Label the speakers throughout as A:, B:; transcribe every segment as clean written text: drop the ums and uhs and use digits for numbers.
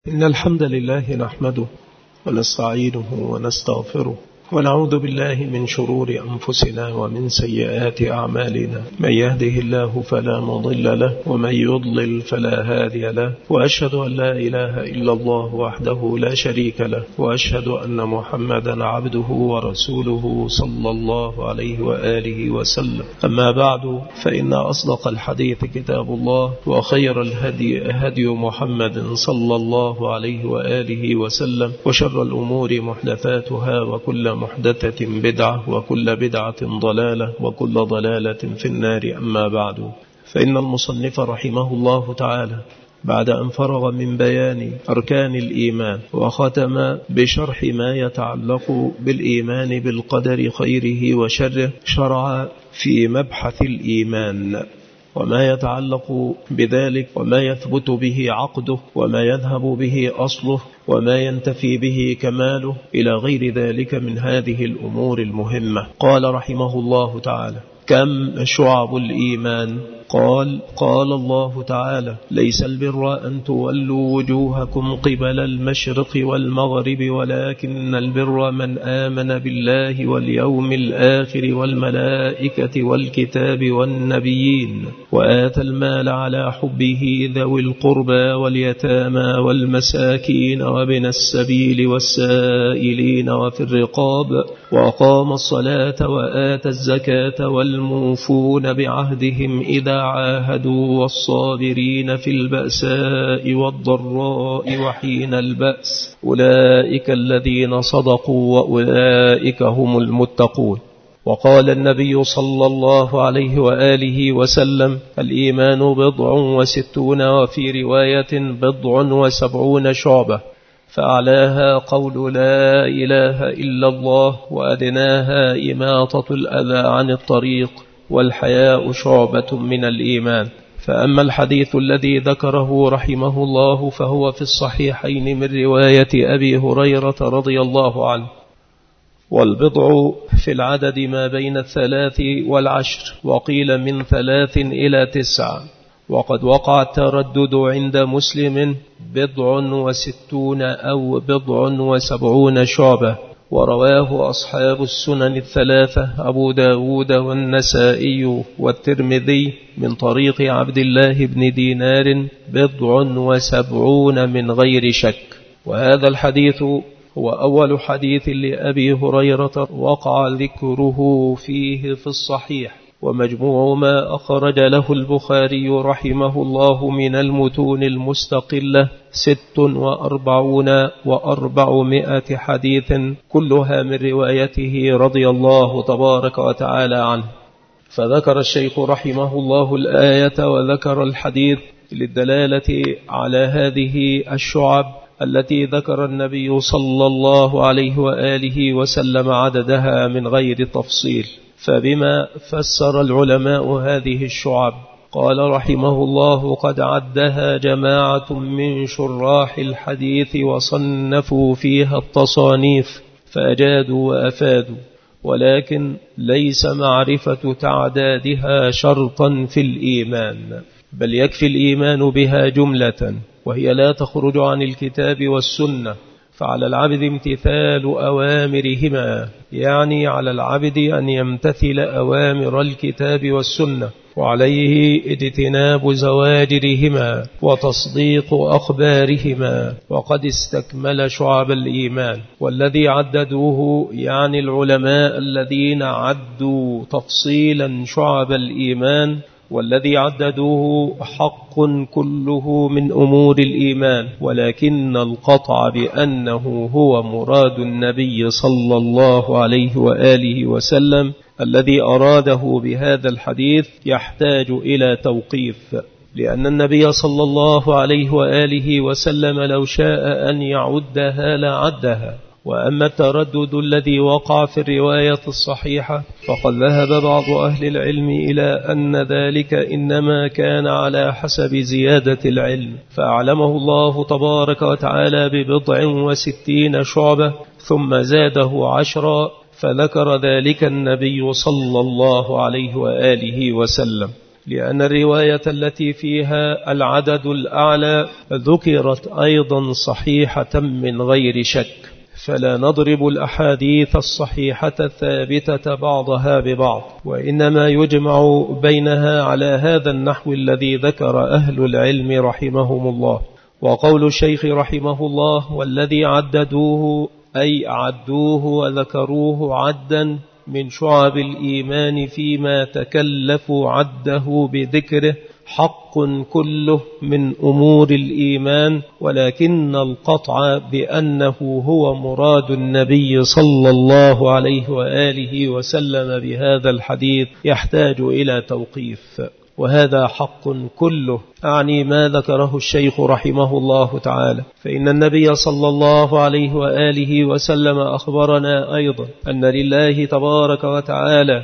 A: إن الحمد لله نحمده ونستعينه ونستغفره ونعوذ بالله من شرور أنفسنا ومن سيئات أعمالنا. من يهده الله فلا مضل له ومن يضلل فلا هادي له، وأشهد أن لا إله إلا الله وحده لا شريك له، وأشهد أن محمدا عبده ورسوله صلى الله عليه وآله وسلم. أما بعد، فإن أصدق الحديث كتاب الله، وخير الهدي هدي محمد صلى الله عليه وآله وسلم، وشر الأمور محدثاتها، وكل محدثة بدعة، وكل بدعة ضلالة، وكل ضلالة في النار. أما بعد، فإن المصنف رحمه الله تعالى بعد أن فرغ من بيان أركان الإيمان وختم بشرح ما يتعلق بالإيمان بالقدر خيره وشره، شرع في مبحث الإيمان وما يتعلق بذلك، وما يثبت به عقده، وما يذهب به أصله، وما ينتفي به كماله، إلى غير ذلك من هذه الأمور المهمة. قال رحمه الله تعالى: كم شعب الإيمان؟ قال الله تعالى: ليس البر أن تولوا وجوهكم قبل المشرق والمغرب، ولكن البر من آمن بالله واليوم الآخر والملائكة والكتاب والنبيين، وآتى المال على حبه ذوي القربى واليتامى والمساكين وابن السبيل والسائلين وفي الرقاب، وأقام الصلاة وآتى الزكاة والموفون بعهدهم إذا عاهدوا، والصابرين في البأساء والضراء وحين البأس، أولئك الذين صدقوا وأولئك هم المتقون. وقال النبي صلى الله عليه وآله وسلم: الإيمان 60 وفي رواية 70 شعبة، فأعلاها قول لا إله إلا الله، وأدناها إماطة الأذى عن الطريق، والحياء شعبة من الإيمان. فأما الحديث الذي ذكره رحمه الله فهو في الصحيحين من رواية أبي هريرة رضي الله عنه. والبضع في العدد ما بين 3 و10، وقيل من 3 إلى 9. وقد وقع التردد عند مسلم 60 أو 70 شعبة. ورواه أصحاب السنن 3 أبو داود والنسائي والترمذي من طريق عبد الله بن دينار 70 من غير شك. وهذا الحديث هو أول حديث لأبي هريرة وقع ذكره فيه في الصحيح، ومجموع ما أخرج له البخاري رحمه الله من المتون المستقلة 46 و400 حديث، كلها من روايته رضي الله تبارك وتعالى عنه. فذكر الشيخ رحمه الله الآية وذكر الحديث للدلالة على هذه الشعب التي ذكر النبي صلى الله عليه وآله وسلم عددها من غير تفصيل. فبما فسر العلماء هذه الشعب؟ قال رحمه الله: قد عدها جماعة من شراح الحديث وصنفوا فيها التصانيف، فأجادوا وأفادوا، ولكن ليس معرفة تعدادها شرطا في الإيمان، بل يكفي الإيمان بها جملة، وهي لا تخرج عن الكتاب والسنة. فعلى العبد امتثال أوامرهما، يعني على العبد أن يمتثل أوامر الكتاب والسنة، وعليه اجتناب زواجرهما وتصديق أخبارهما. وقد استكمل شعب الإيمان، والذي عددوه يعني العلماء الذين عدوا تفصيلا شعب الإيمان، والذي عددوه حق كله من أمور الإيمان، ولكن القطع بأنه هو مراد النبي صلى الله عليه وآله وسلم الذي أراده بهذا الحديث يحتاج إلى توقيف، لأن النبي صلى الله عليه وآله وسلم لو شاء أن يعدها لعدها. وأما التردد الذي وقع في الرواية الصحيحة فقد ذهب بعض أهل العلم إلى أن ذلك إنما كان على حسب زيادة العلم، فأعلمه الله تبارك وتعالى 60 شعبة ثم زاده 10، فذكر ذلك النبي صلى الله عليه وآله وسلم. لأن الرواية التي فيها العدد الأعلى ذكرت أيضا صحيحة من غير شك، فلا نضرب الأحاديث الصحيحة الثابتة بعضها ببعض، وإنما يجمع بينها على هذا النحو الذي ذكر أهل العلم رحمهم الله. وقول الشيخ رحمه الله: والذي عددوه أي عدوه وذكروه عدا من شعب الإيمان فيما تكلفوا عده بذكره حق كله من أمور الإيمان، ولكن القطع بأنه هو مراد النبي صلى الله عليه وآله وسلم بهذا الحديث يحتاج إلى توقيف. وهذا حق كله، أعني ما ذكره الشيخ رحمه الله تعالى، فإن النبي صلى الله عليه وآله وسلم أخبرنا أيضا أن لله تبارك وتعالى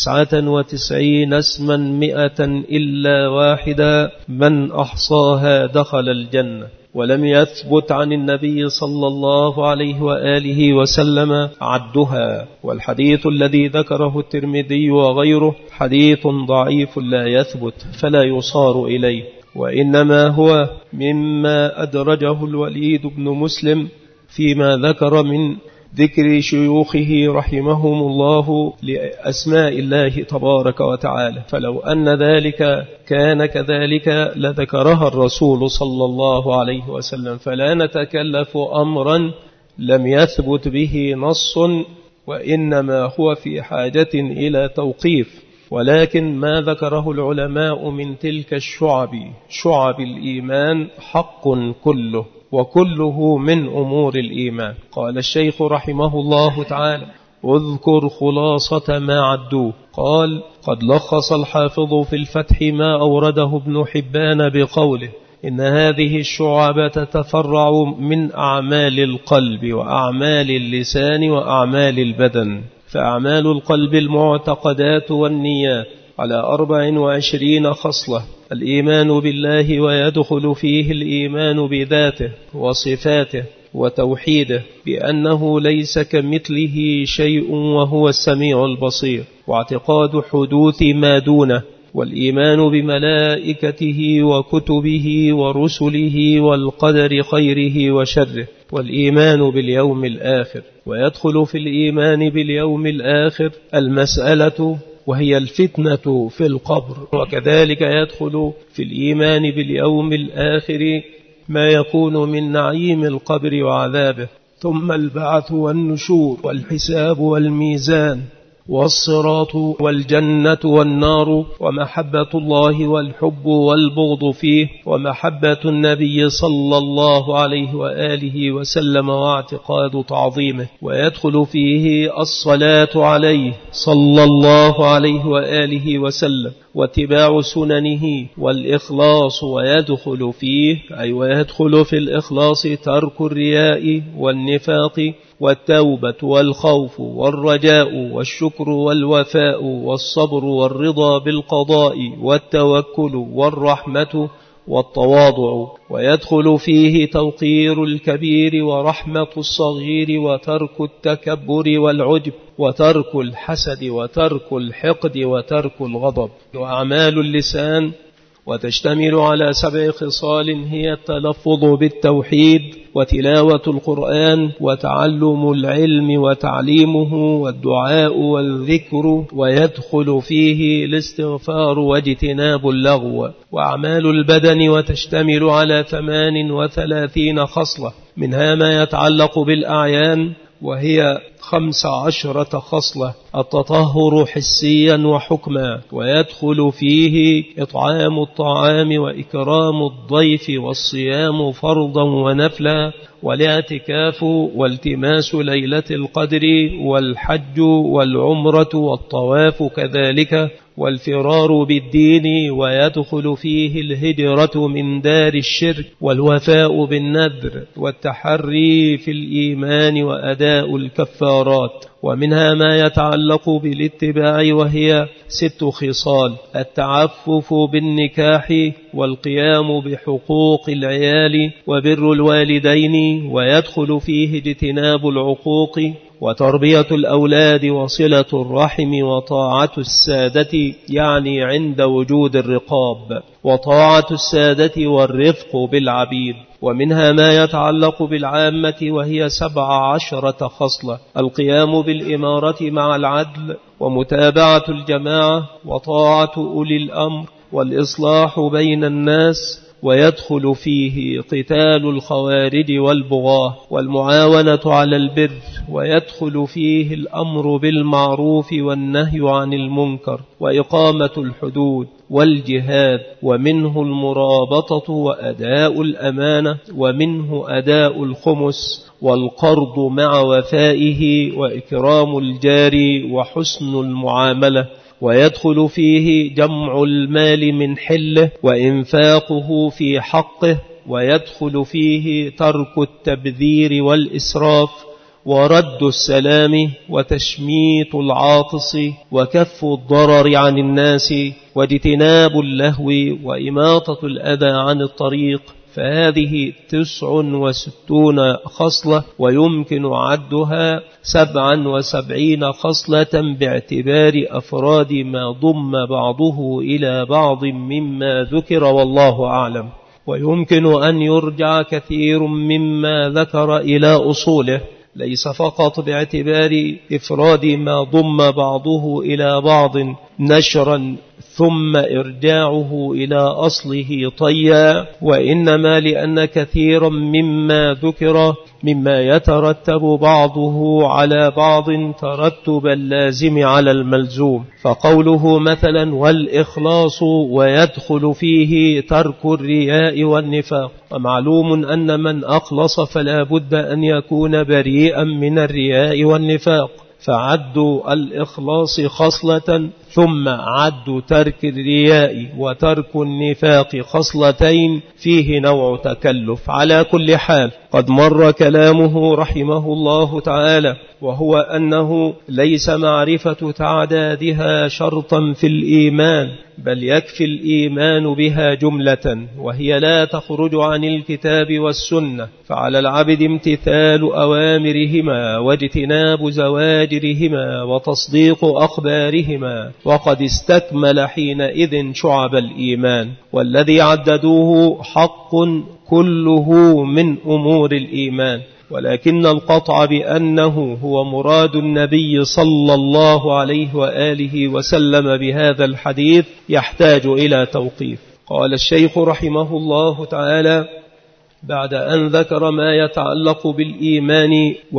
A: 99 اسما 100 إلا واحدا من أحصاها دخل الجنة. ولم يثبت عن النبي صلى الله عليه وآله وسلم عدها، والحديث الذي ذكره الترمذي وغيره حديث ضعيف لا يثبت فلا يصار إليه، وإنما هو مما أدرجه الوليد بن مسلم فيما ذكر من ذكر شيوخه رحمهم الله لأسماء الله تبارك وتعالى، فلو أن ذلك كان كذلك لذكرها الرسول صلى الله عليه وسلم، فلا نتكلف أمرا لم يثبت به نص، وإنما هو في حاجة إلى توقيف. ولكن ما ذكره العلماء من تلك الشعب، شعب الإيمان، حق كله، وكله من أمور الإيمان. قال الشيخ رحمه الله تعالى: اذكر خلاصة ما عدوه. قال: قد لخص الحافظ في الفتح ما أورده ابن حبان بقوله: إن هذه الشعب تتفرع من أعمال القلب وأعمال اللسان وأعمال البدن، فأعمال القلب المعتقدات والنيات على 24 خصلة: الإيمان بالله، ويدخل فيه الإيمان بذاته وصفاته وتوحيده بأنه ليس كمثله شيء وهو السميع البصير، واعتقاد حدوث ما دونه، والإيمان بملائكته وكتبه ورسله والقدر خيره وشره، والإيمان باليوم الآخر. ويدخل في الإيمان باليوم الآخر المسألة وهي الفتنة في القبر، وكذلك يدخل في الإيمان باليوم الآخر ما يكون من نعيم القبر وعذابه، ثم البعث والنشور والحساب والميزان والصراط والجنة والنار، ومحبة الله والحب والبغض فيه، ومحبة النبي صلى الله عليه وآله وسلم واعتقاد تعظيمه. ويدخل فيه الصلاة عليه صلى الله عليه وآله وسلم واتباع سننه والإخلاص. ويدخل فيه ويدخل في الإخلاص ترك الرياء والنفاق والتوبة والخوف والرجاء والشكر والوفاء والصبر والرضا بالقضاء والتوكل والرحمة والتواضع. ويدخل فيه توقير الكبير ورحمة الصغير وترك التكبر والعجب وترك الحسد وترك الحقد وترك الغضب. وأعمال اللسان وتشتمل على 7 خصال هي التلفظ بالتوحيد وتلاوة القرآن وتعلم العلم وتعليمه والدعاء والذكر. ويدخل فيه الاستغفار واجتناب اللغو. وأعمال البدن وتشتمل على 38 خصلة، منها ما يتعلق بالأعيان وهي 15 خصلة: التطهر حسيا وحكما. ويدخل فيه إطعام الطعام وإكرام الضيف والصيام فرضا ونفلا والاعتكاف والتماس ليلة القدر والحج والعمرة والطواف كذلك والفرار بالدين. ويدخل فيه الهجرة من دار الشرك والوفاء بالنذر والتحري في الإيمان وأداء الكفارات. ومنها ما يتعلق بالاتباع وهي 6 خصال: التعفف بالنكاح والقيام بحقوق العيال وبر الوالدين. ويدخل فيه اجتناب العقوق وتربية الأولاد وصلة الرحم وطاعة السادة، يعني عند وجود الرقاب، وطاعة السادة والرفق بالعبيد. ومنها ما يتعلق بالعامة وهي 17 خصلة: القيام بالإمارة مع العدل، ومتابعة الجماعة، وطاعة أولي الأمر، والإصلاح بين الناس، ويدخل فيه قتال الخوارج والبغاة، والمعاونة على البر، ويدخل فيه الأمر بالمعروف والنهي عن المنكر، وإقامة الحدود، والجهاد، ومنه المرابطة وأداء الأمانة، ومنه أداء الخمس، والقرض مع وفائه، وإكرام الجار، وحسن المعاملة. ويدخل فيه جمع المال من حله وإنفاقه في حقه، ويدخل فيه ترك التبذير والإسراف، ورد السلام، وتشميت العاطس، وكف الضرر عن الناس، واجتناب اللهو، وإماطة الأذى عن الطريق. فهذه 69 خصلة، ويمكن عدها 77 خصلة باعتبار أفراد ما ضم بعضه إلى بعض مما ذكر، والله أعلم. ويمكن أن يرجع كثير مما ذكر إلى أصوله، ليس فقط باعتبار إفراد ما ضم بعضه إلى بعض نشرا ثم إرجاعه إلى أصله طيا، وإنما لأن كثيرا مما ذكر مما يترتب بعضه على بعض ترتب اللازم على الملزوم. فقوله مثلا والإخلاص، ويدخل فيه ترك الرياء والنفاق. ومعلوم أن من أخلص فلا بد أن يكون بريئا من الرياء والنفاق، فعد الإخلاص خصلة، ثم عد ترك الرياء وترك النفاق خصلتين، فيه نوع تكلف. على كل حال قد مر كلامه رحمه الله تعالى، وهو أنه ليس معرفة تعدادها شرطا في الإيمان، بل يكفي الإيمان بها جملة، وهي لا تخرج عن الكتاب والسنة. فعلى العبد امتثال أوامرهما، واجتناب زواجرهما، وتصديق أخبارهما، وقد استكمل حينئذ شعب الإيمان. والذي عددوه حق كله من أمور الإيمان، ولكن القطع بأنه هو مراد النبي صلى الله عليه وآله وسلم بهذا الحديث يحتاج إلى توقيف. قال الشيخ رحمه الله تعالى بعد أن ذكر ما يتعلق بالإيمان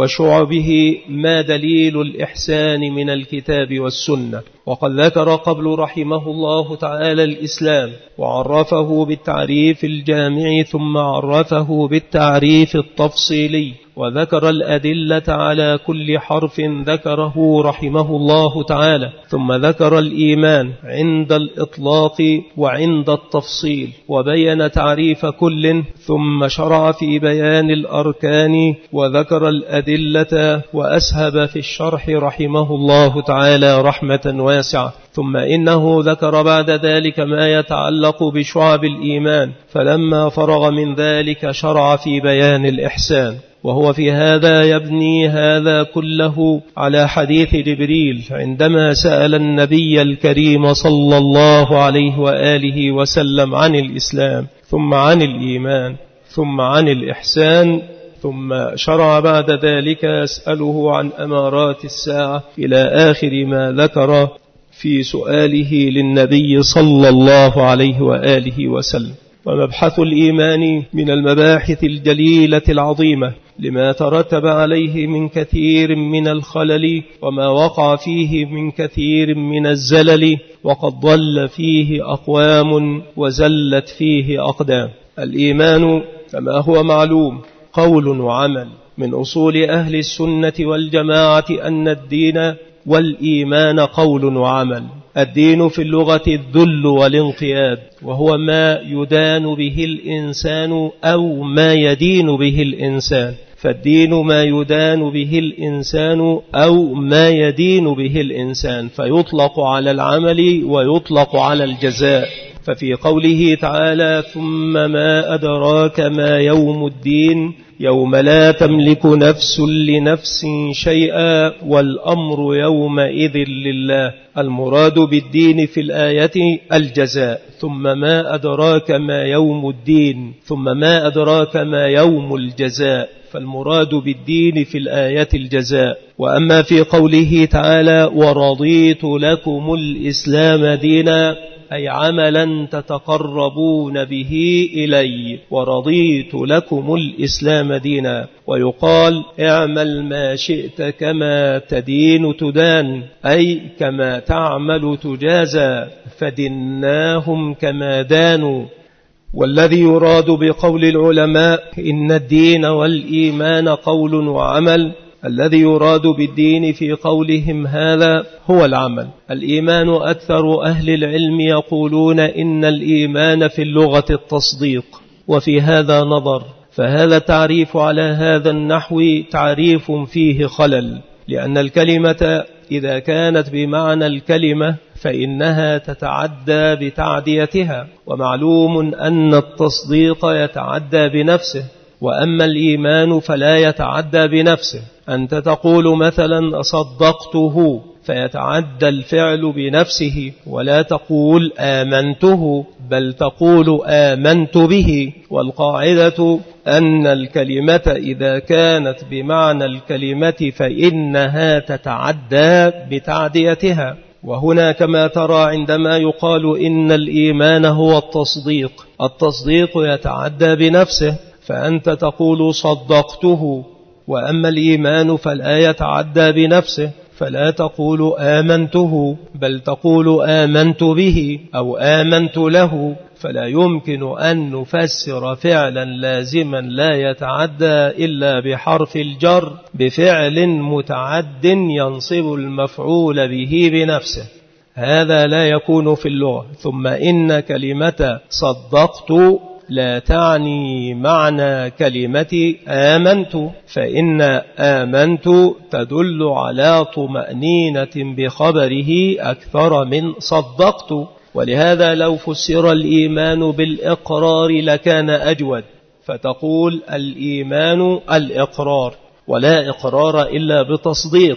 A: وشعبه: ما دليل الإحسان من الكتاب والسنة. وقد ذكر قبل رحمه الله تعالى الإسلام، وعرفه بالتعريف الجامع، ثم عرفه بالتعريف التفصيلي، وذكر الأدلة على كل حرف ذكره رحمه الله تعالى، ثم ذكر الإيمان عند الإطلاق وعند التفصيل، وبين تعريف كل، ثم شرع في بيان الأركان وذكر الأدلة، وأسهب في الشرح رحمه الله تعالى رحمة واسعة. ثم إنه ذكر بعد ذلك ما يتعلق بشعب الإيمان، فلما فرغ من ذلك شرع في بيان الإحسان. وهو في هذا يبني هذا كله على حديث جبريل عندما سأل النبي الكريم صلى الله عليه وآله وسلم عن الإسلام، ثم عن الإيمان، ثم عن الإحسان، ثم شرع بعد ذلك يسأله عن أمارات الساعة إلى آخر ما ذكر في سؤاله للنبي صلى الله عليه وآله وسلم. ومبحث الإيمان من المباحث الجليلة العظيمة، لما ترتب عليه من كثير من الخلل، وما وقع فيه من كثير من الزلل، وقد ضل فيه أقوام وزلت فيه أقدام. الإيمان كما هو معلوم قول وعمل. من أصول أهل السنة والجماعة أن الدين والإيمان قول وعمل. الدين في اللغة الذل والانقياد، وهو ما يدان به الإنسان أو ما يدين به الإنسان. فالدين ما يدان به الإنسان أو ما يدين به الإنسان، فيطلق على العمل ويطلق على الجزاء. ففي قوله تعالى ثم ما أدراك ما يوم الدين يوم لا تملك نفس لنفس شيئا والأمر يومئذ لله، المراد بالدين في الآية الجزاء. ثم ما أدراك ما يوم الدين ثم ما أدراك ما يوم الجزاء، فالمراد بالدين في الآية الجزاء. وأما في قوله تعالى ورضيت لكم الإسلام دينا أي عملا تتقربون به إلي، ورضيت لكم الإسلام دينا. ويقال اعمل ما شئت كما تدين تدان، أي كما تعمل تجازى، فدناهم كما دانوا. والذي يراد بقول العلماء إن الدين والإيمان قول وعمل، الذي يراد بالدين في قولهم هذا هو العمل. الإيمان أكثر أهل العلم يقولون إن الإيمان في اللغة التصديق، وفي هذا نظر، فهذا التعريف على هذا النحو تعريف فيه خلل، لأن الكلمة إذا كانت بمعنى الكلمة فإنها تتعدى بتعديتها، ومعلوم أن التصديق يتعدى بنفسه، وأما الإيمان فلا يتعدى بنفسه. أنت تقول مثلا صدقته فيتعدى الفعل بنفسه، ولا تقول آمنته بل تقول آمنت به. والقاعدة أن الكلمة إذا كانت بمعنى الكلمة فإنها تتعدى بتعديتها. وهنا كما ترى عندما يقال إن الإيمان هو التصديق، التصديق يتعدى بنفسه، فأنت تقول صدقته، وأما الإيمان فلا يتعدى بنفسه، فلا تقول آمنته بل تقول آمنت به أو آمنت له. فلا يمكن أن نفسر فعلا لازما لا يتعدى إلا بحرف الجر بفعل متعد ينصب المفعول به بنفسه، هذا لا يكون في اللغة. ثم إن كلمة صدقت لا تعني معنى كلمة آمنت، فإن آمنت تدل على طمأنينة بخبره أكثر من صدقت. ولهذا لو فسر الإيمان بالإقرار لكان أجود، فتقول الإيمان الإقرار، ولا إقرار إلا بتصديق،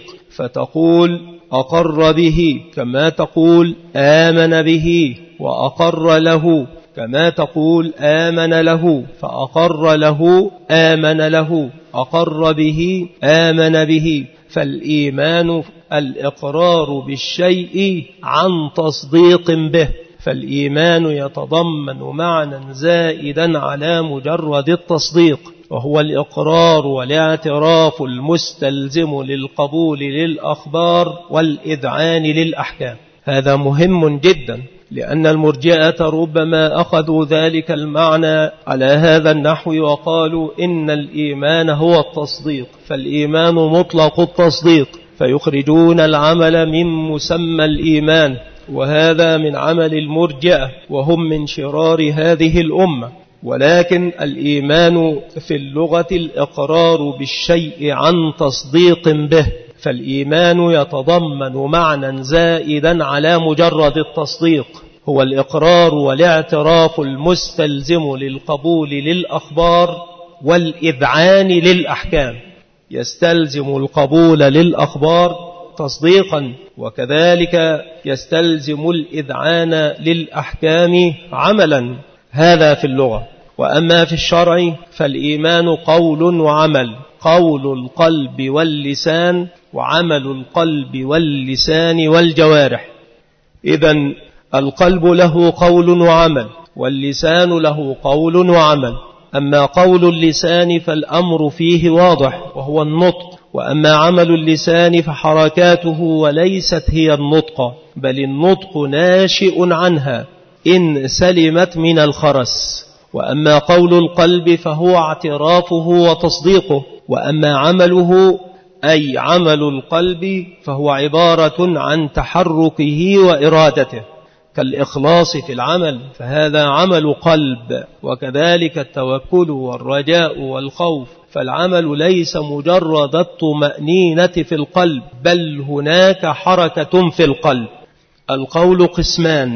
A: فتقول أقر به كما تقول آمن به، وأقر له كما تقول آمن له، فأقر له آمن له، أقر به آمن به. فالإيمان الإقرار بالشيء عن تصديق به، فالإيمان يتضمن معنى زائدا على مجرد التصديق، وهو الإقرار والاعتراف المستلزم للقبول للأخبار والإذعان للأحكام. هذا مهم جدا، لأن المرجئة ربما أخذوا ذلك المعنى على هذا النحو وقالوا إن الإيمان هو التصديق، فالإيمان مطلق التصديق، فيخرجون العمل من مسمى الإيمان، وهذا من عمل المرجئة وهم من شرار هذه الأمة. ولكن الإيمان في اللغة الإقرار بالشيء عن تصديق به، فالإيمان يتضمن معنى زائدا على مجرد التصديق، هو الإقرار والاعتراف المستلزم للقبول للأخبار والإذعان للأحكام. يستلزم القبول للأخبار تصديقا، وكذلك يستلزم الإذعان للأحكام عملا، هذا في اللغة. وأما في الشرع فالإيمان قول وعمل، قول القلب واللسان، وعمل القلب واللسان والجوارح. إذن القلب له قول وعمل، واللسان له قول وعمل. أما قول اللسان فالأمر فيه واضح وهو النطق، وأما عمل اللسان فحركاته وليست هي النطق، بل النطق ناشئ عنها إن سلمت من الخرس. وأما قول القلب فهو اعترافه وتصديقه، وأما عمله أي عمل القلب فهو عبارة عن تحركه وإرادته، كالإخلاص في العمل فهذا عمل قلب، وكذلك التوكل والرجاء والخوف، فالعمل ليس مجرد الطمأنينة في القلب، بل هناك حركة في القلب. القول قسمان،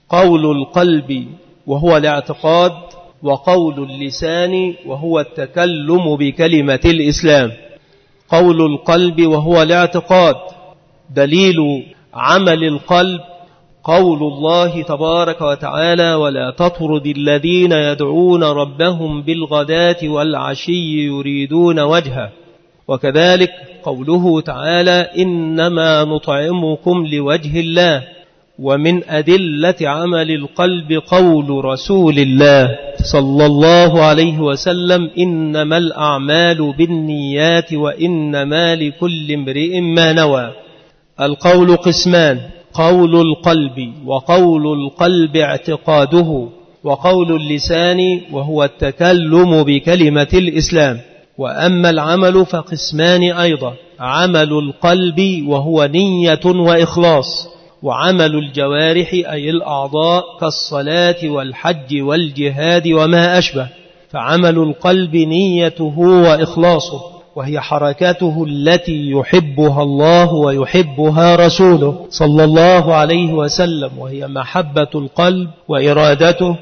A: قول القلب وهو الاعتقاد، وقول اللسان وهو التكلم بكلمة الإسلام. قول القلب وهو الاعتقاد، دليل عمل القلب قول الله تبارك وتعالى: ولا تطرد الذين يدعون ربهم بالغداة والعشي يريدون وجهه. وكذلك قوله تعالى: إنما نطعمكم لوجه الله. ومن أدلة عمل القلب قول رسول الله صلى الله عليه وسلم: إنما الأعمال بالنيات وإنما لكل امرئ ما نوى. القول قسمان: قول القلب، وقول القلب اعتقاده، وقول اللسان وهو التكلم بكلمة الإسلام. وأما العمل فقسمان أيضا: عمل القلب وهو نية وإخلاص، وعمل الجوارح أي الأعضاء كالصلاة والحج والجهاد وما أشبه. فعمل القلب نيته وإخلاصه، وهي حركاته التي يحبها الله ويحبها رسوله صلى الله عليه وسلم، وهي محبة القلب وإرادته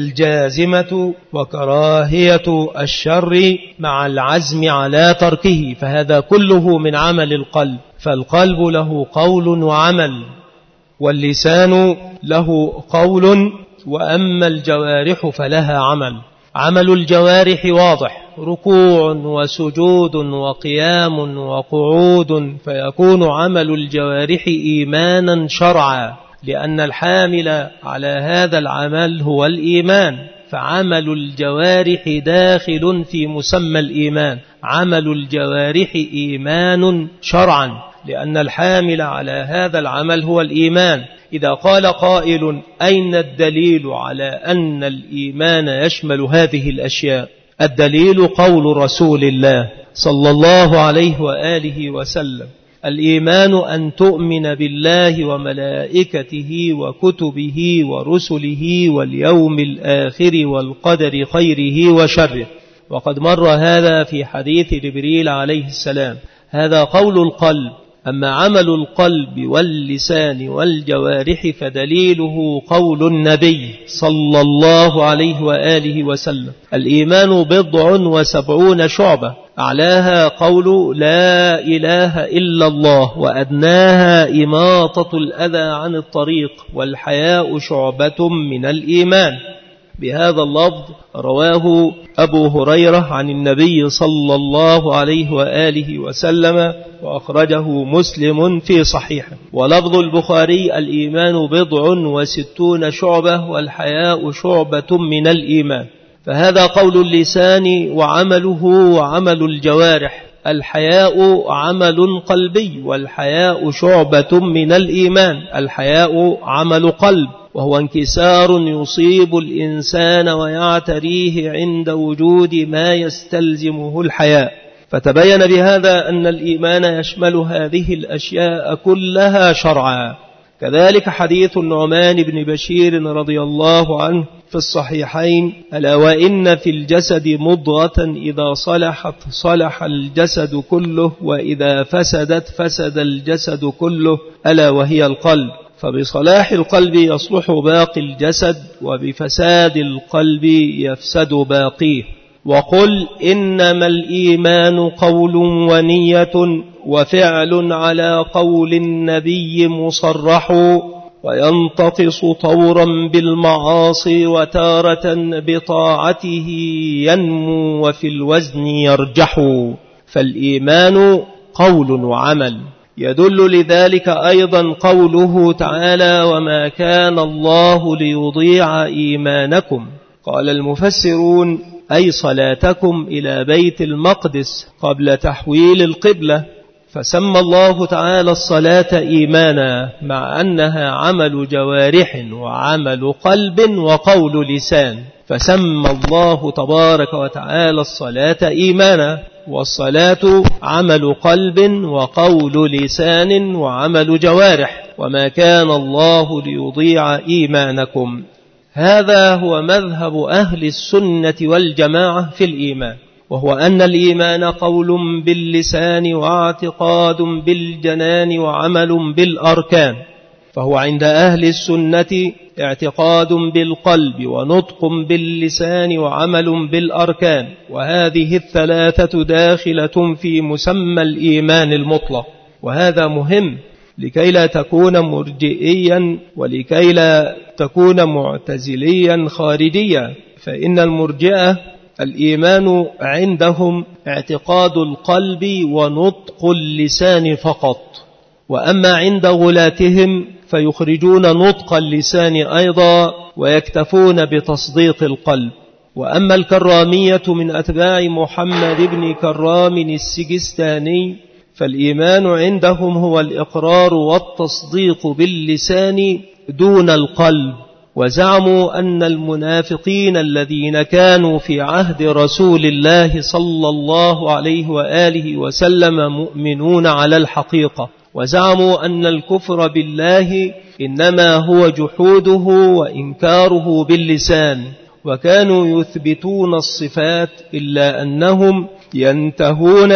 A: الجازمة وكراهية الشر مع العزم على تركه. فهذا كله من عمل القلب. فالقلب له قول وعمل، واللسان له قول، وأما الجوارح فلها عمل. عمل الجوارح واضح: ركوع وسجود وقيام وقعود، فيكون عمل الجوارح إيمانا شرعا، لأن الحامل على هذا العمل هو الإيمان. فعمل الجوارح داخل في مسمى الإيمان. عمل الجوارح إيمان شرعا، لأن الحامل على هذا العمل هو الإيمان. إذا قال قائل: أين الدليل على أن الإيمان يشمل هذه الأشياء؟ الدليل قول رسول الله صلى الله عليه وآله وسلم: الإيمان أن تؤمن بالله وملائكته وكتبه ورسله واليوم الآخر والقدر خيره وشره. وقد مر هذا في حديث جبريل عليه السلام. هذا قول القلب. أما عمل القلب واللسان والجوارح فدليله قول النبي صلى الله عليه وآله وسلم: الإيمان 70 شعبة، أعلاها قول لا إله إلا الله، وأدناها إماطة الأذى عن الطريق، والحياء شعبة من الإيمان. بهذا اللفظ رواه أبو هريرة عن النبي صلى الله عليه وآله وسلم، وأخرجه مسلم في صحيحه. ولفظ البخاري: الإيمان 60 شعبة، والحياء شعبة من الإيمان. فهذا قول اللسان وعمله وعمل الجوارح. الحياء عمل قلبي، والحياء شعبة من الإيمان. الحياء عمل قلب، وهو انكسار يصيب الإنسان ويعتريه عند وجود ما يستلزمه الحياء. فتبين بهذا أن الإيمان يشمل هذه الأشياء كلها شرعا. كذلك حديث النعمان بن بشير رضي الله عنه في الصحيحين: ألا وإن في الجسد مضغة إذا صلحت صلح الجسد كله، وإذا فسدت فسد الجسد كله، ألا وهي القلب. فبصلاح القلب يصلح باقي الجسد، وبفساد القلب يفسد باقيه. وقل إنما الإيمان قول ونية وفعل على قول النبي مصرح، وينتقص طورا بالمعاصي وتارة بطاعته ينمو وفي الوزن يرجح. فالإيمان قول وعمل. يدل لذلك أيضا قوله تعالى: وما كان الله ليضيع إيمانكم. قال المفسرون: أي صلاتكم إلى بيت المقدس قبل تحويل القبلة. فسمى الله تعالى الصلاة إيمانا، مع أنها عمل جوارح وعمل قلب وقول لسان. فسمى الله تبارك وتعالى الصلاة إيمانا، والصلاة عمل قلب وقول لسان وعمل جوارح. وما كان الله ليضيع إيمانكم. هذا هو مذهب أهل السنة والجماعة في الإيمان، وهو أن الإيمان قول باللسان واعتقاد بالجنان وعمل بالأركان. فهو عند أهل السنة اعتقاد بالقلب ونطق باللسان وعمل بالأركان، وهذه الثلاثة داخلة في مسمى الإيمان المطلق. وهذا مهم لكي لا تكون مرجئيا ولكي لا تكون معتزليا خارجيا، فإن المرجئة الإيمان عندهم اعتقاد القلب ونطق اللسان فقط، وأما عند غلاتهم فيخرجون نطق اللسان أيضا ويكتفون بتصديق القلب. وأما الكرامية من أتباع محمد بن كرام السجستاني فالإيمان عندهم هو الإقرار والتصديق باللسان دون القلب، وزعموا أن المنافقين الذين كانوا في عهد رسول الله صلى الله عليه وآله وسلم مؤمنون على الحقيقة، وزعموا أن الكفر بالله إنما هو جحوده وإنكاره باللسان، وكانوا يثبتون الصفات إلا أنهم ينتهون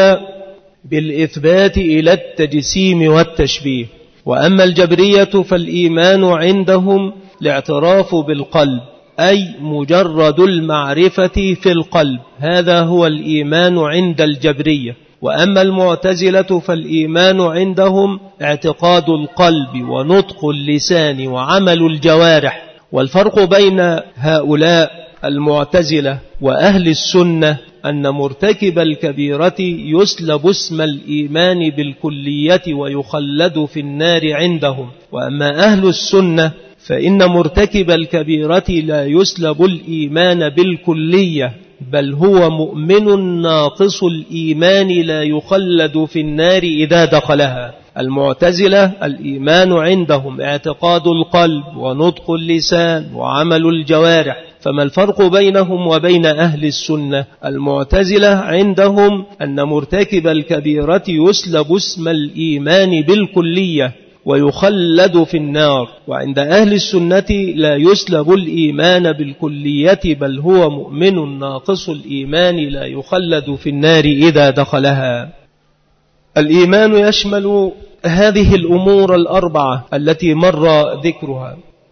A: بالإثبات إلى التجسيم والتشبيه. وأما الجبرية فالإيمان عندهم الاعتراف بالقلب، أي مجرد المعرفة في القلب، هذا هو الإيمان عند الجبرية. وأما المعتزلة فالإيمان عندهم اعتقاد القلب ونطق اللسان وعمل الجوارح. والفرق بين هؤلاء المعتزلة وأهل السنة أن مرتكب الكبيرة يسلب اسم الإيمان بالكلية ويخلد في النار عندهم، وأما أهل السنة فإن مرتكب الكبيرة لا يسلب الإيمان بالكلية، بل هو مؤمن ناقص الإيمان لا يخلد في النار إذا دخلها. المعتزلة الإيمان عندهم اعتقاد القلب ونطق اللسان وعمل الجوارح. فما الفرق بينهم وبين أهل السنة؟ المعتزلة عندهم أن مرتكب الكبيرة يسلب اسم الإيمان بالكلية ويخلد في النار، وعند أهل السنة لا يسلب الإيمان بالكلية، بل هو مؤمن ناقص الإيمان لا يخلد في النار إذا دخلها. الإيمان يشمل هذه الأمور الأربعة التي مر ذكرها.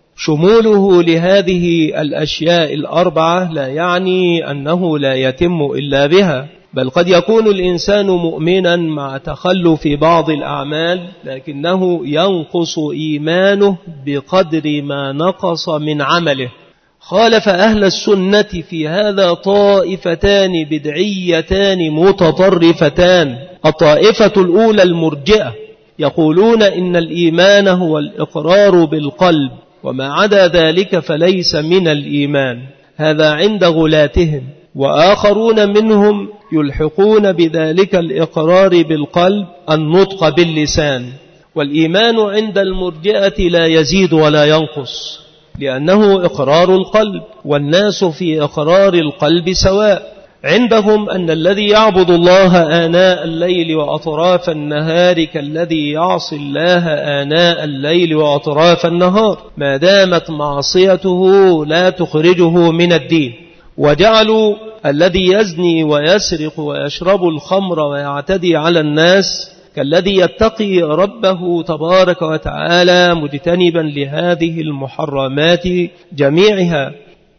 A: شموله لهذه الأشياء الأربعة لا يعني أنه لا يتم إلا بها، بل قد يكون الإنسان مؤمنا مع تخلف بعض الأعمال، لكنه ينقص إيمانه بقدر ما نقص من عمله. خالف أهل السنة في هذا طائفتان بدعيتان متطرفتان. الطائفة الأولى المرجئة، يقولون إن الإيمان هو الإقرار بالقلب، وما عدا ذلك فليس من الإيمان، هذا عند غلاتهم. وآخرون منهم يلحقون بذلك الإقرار بالقلب النطق باللسان. والإيمان عند المرجئة لا يزيد ولا ينقص، لأنه إقرار القلب، والناس في إقرار القلب سواء. عندهم أن الذي يعبد الله آناء الليل وأطراف النهار كالذي يعصي الله آناء الليل وأطراف النهار، ما دامت معصيته لا تخرجه من الدين. وجعلوا الذي يزني ويسرق ويشرب الخمر ويعتدي على الناس كالذي يتقي ربه تبارك وتعالى مجتنبا لهذه المحرمات جميعها.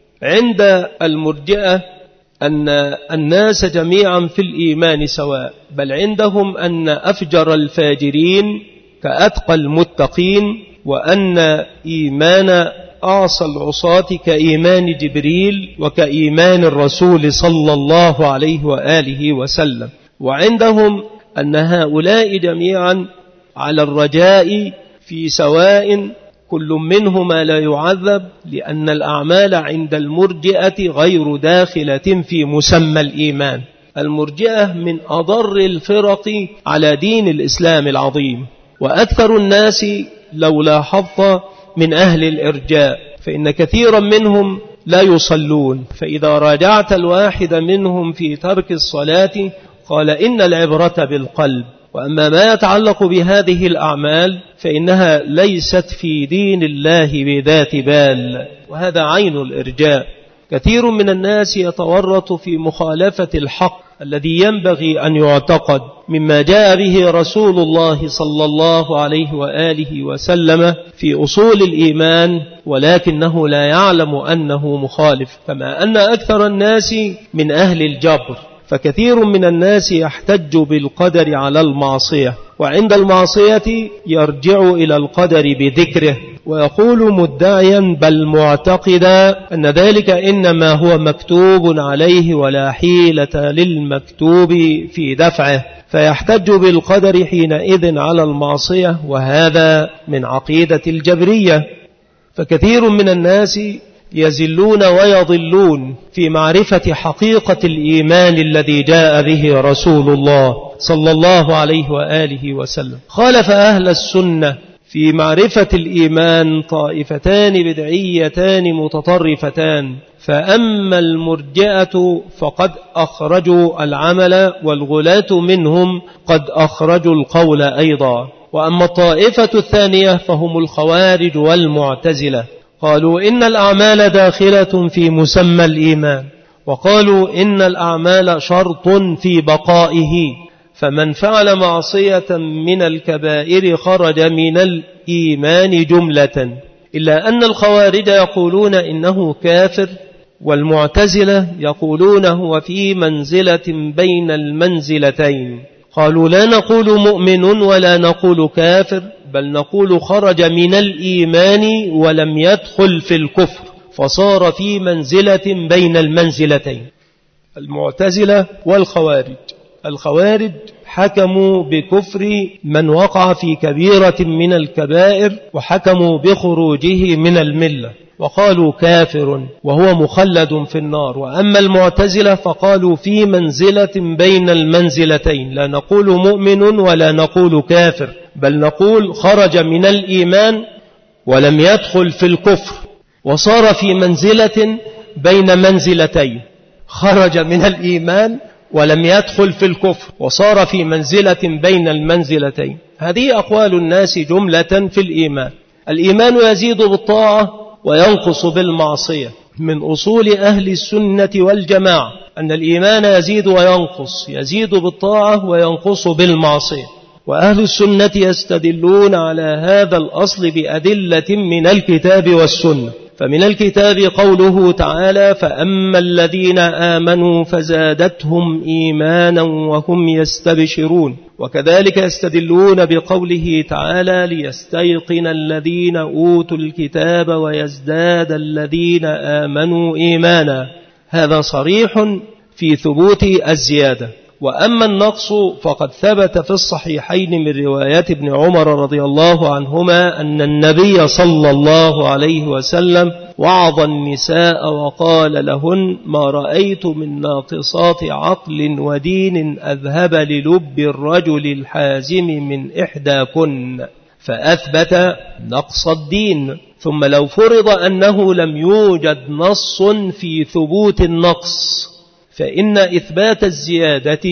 A: عند المرجئة أن الناس جميعا في الإيمان سواء، بل عندهم أن أفجر الفاجرين كأتقى المتقين، وأن إيمان أعصى العصاة كإيمان جبريل وكإيمان الرسول صلى الله عليه وآله وسلم. وعندهم أن هؤلاء جميعا على الرجاء في سواء، كل منهما لا يعذب، لأن الأعمال عند المرجئة غير داخلة في مسمى الإيمان. المرجئة من أضر الفرق على دين الإسلام العظيم، وأكثر الناس لو لاحظت من أهل الإرجاء فإن كثيرا منهم لا يصلون، فإذا راجعت الواحد منهم في ترك الصلاة قال إن العبرة بالقلب. وأما ما يتعلق بهذه الأعمال فإنها ليست في دين الله بذات بال، وهذا عين الإرجاء. كثير من الناس يتورط في مخالفة الحق الذي ينبغي أن يعتقد مما جاء به رسول الله صلى الله عليه وآله وسلم في أصول الإيمان، ولكنه لا يعلم أنه مخالف، كما أن أكثر الناس من أهل الجبر. فكثير من الناس يحتج بالقدر على المعصية، وعند المعصية يرجع إلى القدر بذكره، ويقول مدعيا بل معتقدا أن ذلك إنما هو مكتوب عليه ولا حيلة للمكتوب في دفعه، فيحتج بالقدر حينئذ على المعصية، وهذا من عقيدة الجبرية. فكثير من الناس يزلون ويضلون في معرفة حقيقة الإيمان الذي جاء به رسول الله صلى الله عليه وآله وسلم. خالف أهل السنة في معرفة الإيمان طائفتان بدعيتان متطرفتان، فأما المرجئة فقد أخرجوا العمل، والغلاة منهم قد أخرجوا القول أيضا. وأما الطائفة الثانية فهم الخوارج والمعتزلة، قالوا إن الأعمال داخلة في مسمى الإيمان، وقالوا إن الأعمال شرط في بقائه، فمن فعل معصية من الكبائر خرج من الإيمان جملة. إلا أن الخوارج يقولون إنه كافر، والمعتزلة يقولون هو في منزلة بين المنزلتين. قالوا لا نقول مؤمن ولا نقول كافر، بل نقول خرج من الإيمان ولم يدخل في الكفر، فصار في منزلة بين المنزلتين. المعتزلة والخوارج. الخوارج حكموا بكفر من وقع في كبيرة من الكبائر، وحكموا بخروجه من الملة، وقالوا كافر وهو مخلد في النار. وأما المعتزلة فقالوا في منزلة بين المنزلتين، لا نقول مؤمن ولا نقول كافر، بل نقول خرج من الإيمان ولم يدخل في الكفر، وصار في منزلة بين منزلتين. خرج من الإيمان ولم يدخل في الكفر، وصار في منزلة بين المنزلتين. هذه أقوال الناس جملة في الإيمان. الإيمان يزيد بالطاعة وينقص بالمعصية. من أصول أهل السنة والجماعة أن الإيمان يزيد وينقص، يزيد بالطاعة وينقص بالمعصية. وأهل السنة يستدلون على هذا الأصل بأدلة من الكتاب والسنة. فمن الكتاب قوله تعالى فأما الذين آمنوا فزادتهم إيمانا وهم يستبشرون. وكذلك يستدلون بقوله تعالى ليستيقن الذين أوتوا الكتاب ويزداد الذين آمنوا إيمانا. هذا صريح في ثبوت الزيادة. وأما النقص فقد ثبت في الصحيحين من روايات ابن عمر رضي الله عنهما أن النبي صلى الله عليه وسلم وعظ النساء وقال لهن ما رأيت من ناقصات عقل ودين أذهب للب الرجل الحازم من إحداكن، فأثبت نقص الدين. ثم لو فرض أنه لم يوجد نص في ثبوت النقص، فإن إثبات الزيادة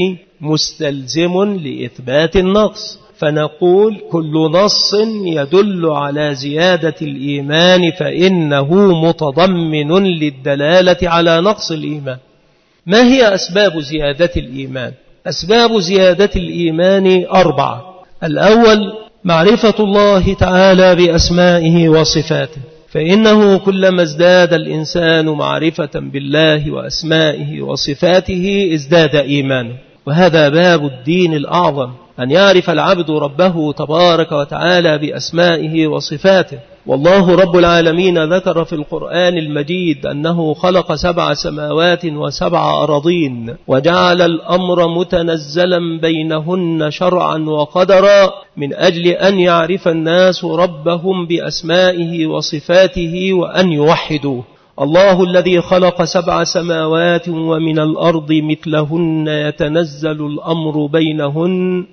A: مستلزم لإثبات النقص، فنقول كل نص يدل على زيادة الإيمان فإنه متضمن للدلالة على نقص الإيمان. ما هي أسباب زيادة الإيمان؟ أسباب زيادة الإيمان 4. الأول معرفة الله تعالى بأسمائه وصفاته، فإنه كلما ازداد الإنسان معرفة بالله وأسمائه وصفاته ازداد إيمانه. وهذا باب الدين الأعظم، أن يعرف العبد ربه تبارك وتعالى بأسمائه وصفاته. والله رب العالمين ذكر في القرآن المجيد أنه خلق 7 سماوات و7 أراضين، وجعل الأمر متنزلا بينهن شرعا وقدرا من أجل أن يعرف الناس ربهم بأسمائه وصفاته وأن يوحدوه. الله الذي خلق 7 سماوات ومن الأرض مثلهن يتنزل الأمر بينهن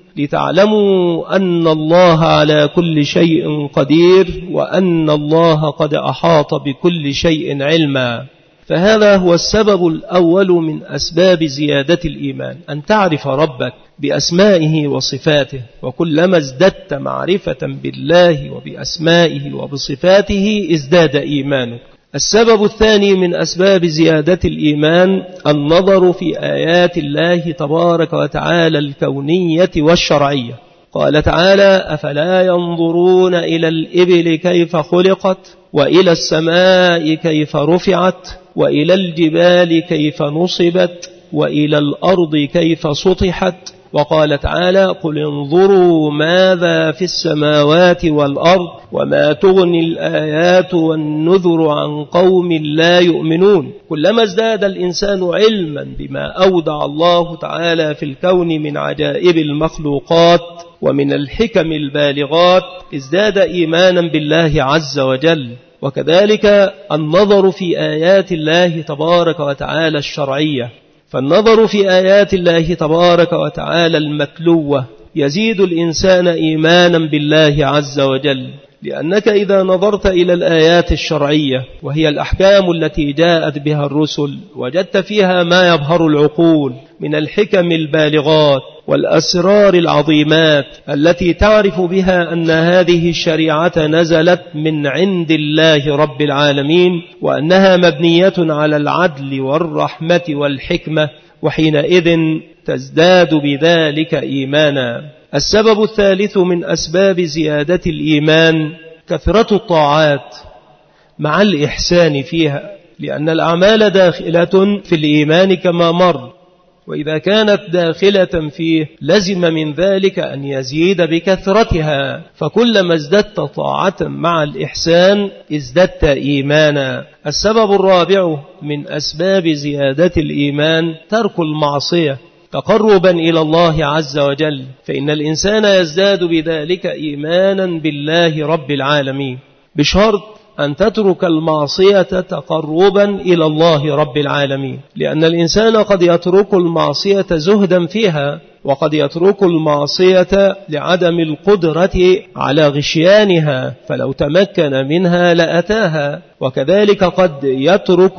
A: لتعلموا أن الله على كل شيء قدير وأن الله قد أحاط بكل شيء علما. فهذا هو السبب الأول من أسباب زيادة الإيمان، أن تعرف ربك بأسمائه وصفاته. وكلما ازددت معرفة بالله وبأسمائه وبصفاته ازداد إيمانك. السبب الثاني من أسباب زيادة الإيمان النظر في آيات الله تبارك وتعالى الكونية والشرعية. قال تعالى: أفلا ينظرون إلى الإبل كيف خلقت وإلى السماء كيف رفعت وإلى الجبال كيف نصبت وإلى الأرض كيف سطحت. وقال تعالى: قل انظروا ماذا في السماوات والأرض وما تغني الآيات والنذر عن قوم لا يؤمنون. كلما ازداد الإنسان علما بما أودع الله تعالى في الكون من عجائب المخلوقات ومن الحكم البالغات ازداد إيمانا بالله عز وجل. وكذلك النظر في آيات الله تبارك وتعالى الشرعية، فالنظر في آيات الله تبارك وتعالى المتلوة يزيد الإنسان إيمانا بالله عز وجل، لأنك إذا نظرت إلى الآيات الشرعية وهي الأحكام التي جاءت بها الرسل وجدت فيها ما يبهر العقول من الحكم البالغات والأسرار العظيمات التي تعرف بها أن هذه الشريعة نزلت من عند الله رب العالمين وأنها مبنية على العدل والرحمة والحكمة، وحينئذ تزداد بذلك إيمانا. السبب الثالث من أسباب زيادة الإيمان كثرة الطاعات مع الإحسان فيها، لأن الأعمال داخلة في الإيمان كما مر، وإذا كانت داخلة فيه لزم من ذلك أن يزيد بكثرتها، فكلما ازددت طاعة مع الإحسان ازددت إيمانا. السبب الرابع من أسباب زيادة الإيمان ترك المعصية تقربا إلى الله عز وجل، فإن الإنسان يزداد بذلك إيمانا بالله رب العالمين، بشرط أن تترك المعصية تقربا إلى الله رب العالمين، لأن الإنسان قد يترك المعصية زهدا فيها، وقد يترك المعصية لعدم القدرة على غشيانها، فلو تمكن منها لأتاها. وكذلك قد يترك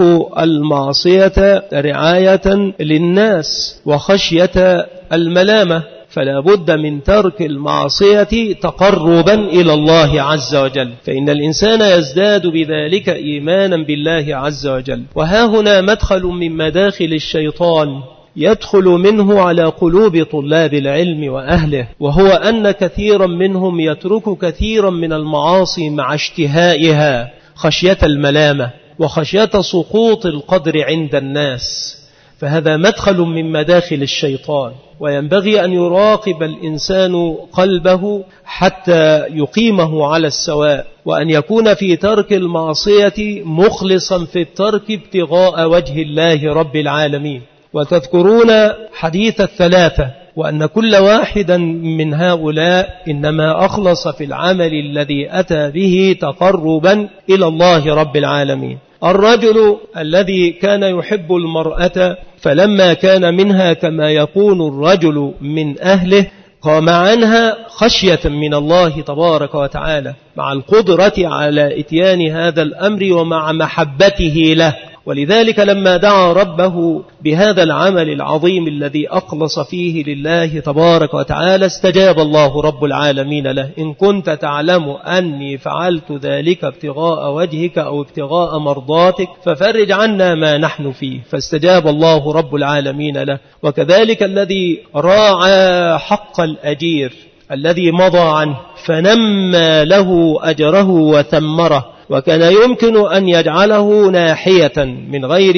A: المعصية رعاية للناس وخشية الملامة، فلا بد من ترك المعصية تقربا إلى الله عز وجل، فإن الإنسان يزداد بذلك إيمانا بالله عز وجل. وها هنا مدخل من مداخل الشيطان يدخل منه على قلوب طلاب العلم وأهله، وهو أن كثيرا منهم يترك كثيرا من المعاصي مع اشتهائها خشية الملامة وخشية سقوط القدر عند الناس، فهذا مدخل من مداخل الشيطان، وينبغي أن يراقب الإنسان قلبه حتى يقيمه على السواء، وأن يكون في ترك المعصية مخلصا في الترك ابتغاء وجه الله رب العالمين. وتذكرون حديث الثلاثة، وأن كل واحدا من هؤلاء إنما أخلص في العمل الذي أتى به تقربا إلى الله رب العالمين. الرجل الذي كان يحب المرأة فلما كان منها كما يكون الرجل من أهله قام عنها خشية من الله تبارك وتعالى، مع القدرة على إتيان هذا الأمر ومع محبته له. ولذلك لما دعا ربه بهذا العمل العظيم الذي أخلص فيه لله تبارك وتعالى استجاب الله رب العالمين له: إن كنت تعلم أني فعلت ذلك ابتغاء وجهك أو ابتغاء مرضاتك ففرج عنا ما نحن فيه، فاستجاب الله رب العالمين له. وكذلك الذي راعى حق الأجير الذي مضى عنه فنمى له أجره وثمره، وكان يمكن أن يجعله ناحية من غير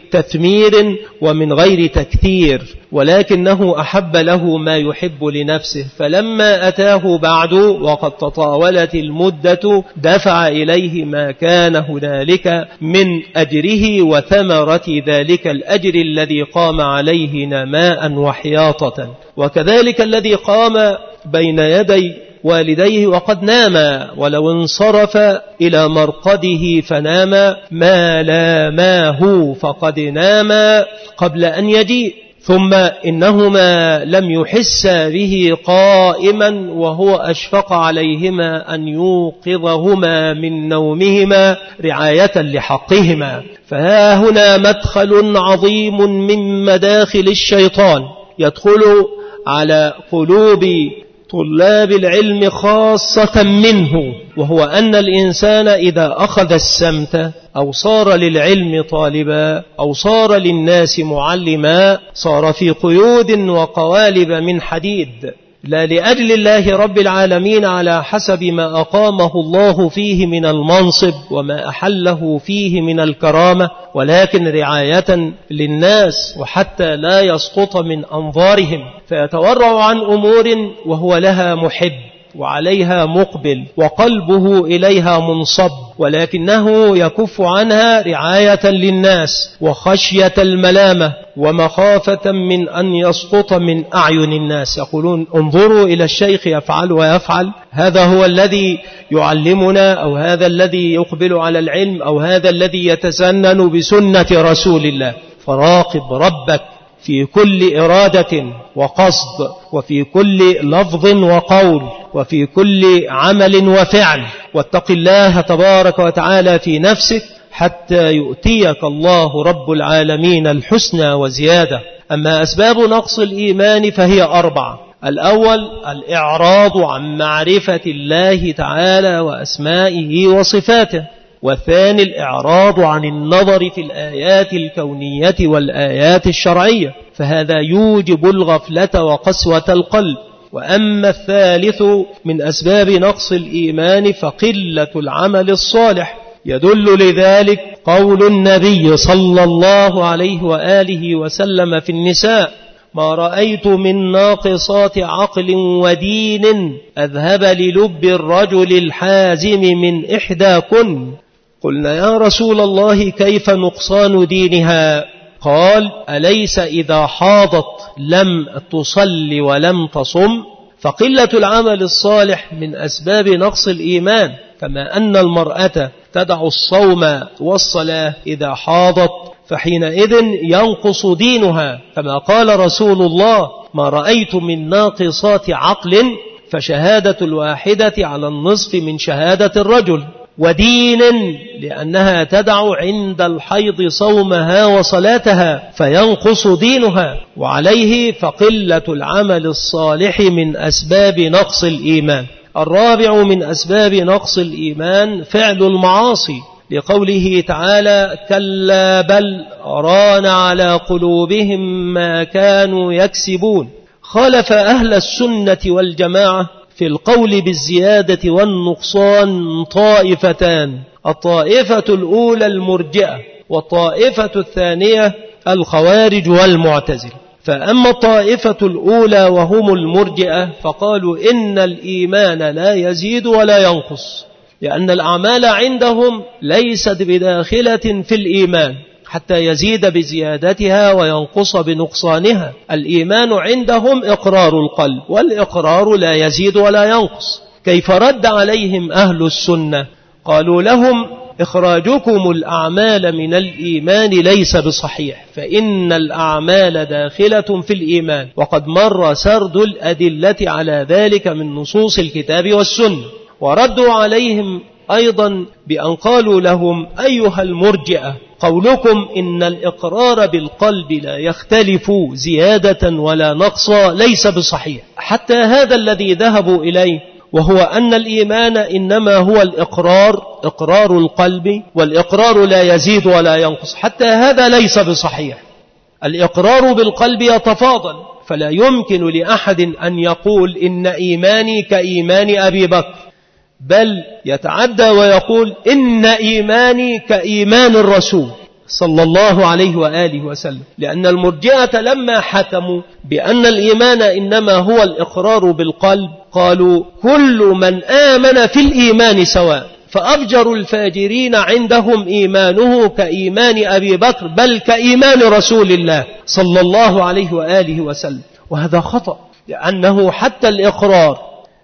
A: تثمير ومن غير تكثير، ولكنه أحب له ما يحب لنفسه، فلما أتاه بعد وقد تطاولت المدة دفع إليه ما كان هنالك من أجره وثمرة ذلك الأجر الذي قام عليه نماء وحياطة. وكذلك الذي قام بين يدي والديه وقد نام، ولو انصرف إلى مرقده فنام ما لاماه فقد نام قبل أن يجيء، ثم إنهما لم يحس به قائما وهو أشفق عليهما أن يوقظهما من نومهما رعاية لحقهما. فها هنا مدخل عظيم من مداخل الشيطان يدخل على قلوب طلاب العلم خاصة منه، وهو أن الإنسان إذا أخذ السمت أو صار للعلم طالبا أو صار للناس معلما صار في قيود وقوالب من حديد، لا لأجل الله رب العالمين على حسب ما أقامه الله فيه من المنصب وما أحله فيه من الكرامة، ولكن رعاية للناس وحتى لا يسقط من أنظارهم، فيتورع عن أمور وهو لها محب وعليها مقبل وقلبه إليها منصب، ولكنه يكف عنها رعاية للناس وخشية الملامة ومخافة من أن يسقط من أعين الناس. يقولون انظروا إلى الشيخ يفعل ويفعل، هذا هو الذي يعلمنا، أو هذا الذي يقبل على العلم، أو هذا الذي يتسنن بسنة رسول الله. فراقب ربك في كل إرادة وقصد، وفي كل لفظ وقول، وفي كل عمل وفعل، واتق الله تبارك وتعالى في نفسك حتى يؤتيك الله رب العالمين الحسنى وزيادة. أما أسباب نقص الإيمان فهي 4. الأول الإعراض عن معرفة الله تعالى وأسمائه وصفاته، والثاني الإعراض عن النظر في الآيات الكونية والآيات الشرعية، فهذا يوجب الغفلة وقسوة القلب. وأما الثالث من أسباب نقص الإيمان فقلة العمل الصالح، يدل لذلك قول النبي صلى الله عليه وآله وسلم في النساء: ما رأيت من ناقصات عقل ودين أذهب للب الرجل الحازم من إحداكن. قلنا يا رسول الله كيف نقصان دينها؟ قال: أليس إذا حاضت لم تصل ولم تصم؟ فقلة العمل الصالح من أسباب نقص الإيمان، كما أن المرأة تدع الصوم والصلاة إذا حاضت، فحينئذ ينقص دينها، كما قال رسول الله: ما رأيت من ناقصات عقل فشهادة الواحدة على النصف من شهادة الرجل، ودين لأنها تدع عند الحيض صومها وصلاتها فينقص دينها. وعليه فقلة العمل الصالح من أسباب نقص الإيمان. الرابع من أسباب نقص الإيمان فعل المعاصي، لقوله تعالى: كلا بل ران على قلوبهم ما كانوا يكسبون. خالف أهل السنة والجماعة في القول بالزيادة والنقصان طائفتان: الطائفة الأولى المرجئة، والطائفة الثانية الخوارج والمعتزلة. فأما الطائفة الأولى وهم المرجئة فقالوا إن الإيمان لا يزيد ولا ينقص، لأن الأعمال عندهم ليست بداخلة في الإيمان حتى يزيد بزيادتها وينقص بنقصانها. الإيمان عندهم إقرار القلب، والإقرار لا يزيد ولا ينقص. كيف رد عليهم أهل السنة؟ قالوا لهم: إخراجكم الأعمال من الإيمان ليس بصحيح، فإن الأعمال داخلة في الإيمان، وقد مر سرد الأدلة على ذلك من نصوص الكتاب والسنة. وردوا عليهم أيضا بأن قالوا لهم: أيها المرجئة، قولكم إن الإقرار بالقلب لا يختلف زيادة ولا نقصا ليس بصحيح، حتى هذا الذي ذهبوا إليه، وهو أن الإيمان إنما هو الإقرار، إقرار القلب، والإقرار لا يزيد ولا ينقص، حتى هذا ليس بصحيح. الإقرار بالقلب يتفاضل، فلا يمكن لأحد أن يقول إن إيماني كإيمان أبي بكر، بل يتعدى ويقول إن إيماني كإيمان الرسول صلى الله عليه وآله وسلم، لأن المرجئة لما حكموا بأن الإيمان إنما هو الإقرار بالقلب قالوا: كل من آمن في الإيمان سواء، فأفجر الفاجرين عندهم إيمانه كإيمان أبي بكر، بل كإيمان رسول الله صلى الله عليه وآله وسلم. وهذا خطأ، لأنه حتى الإقرار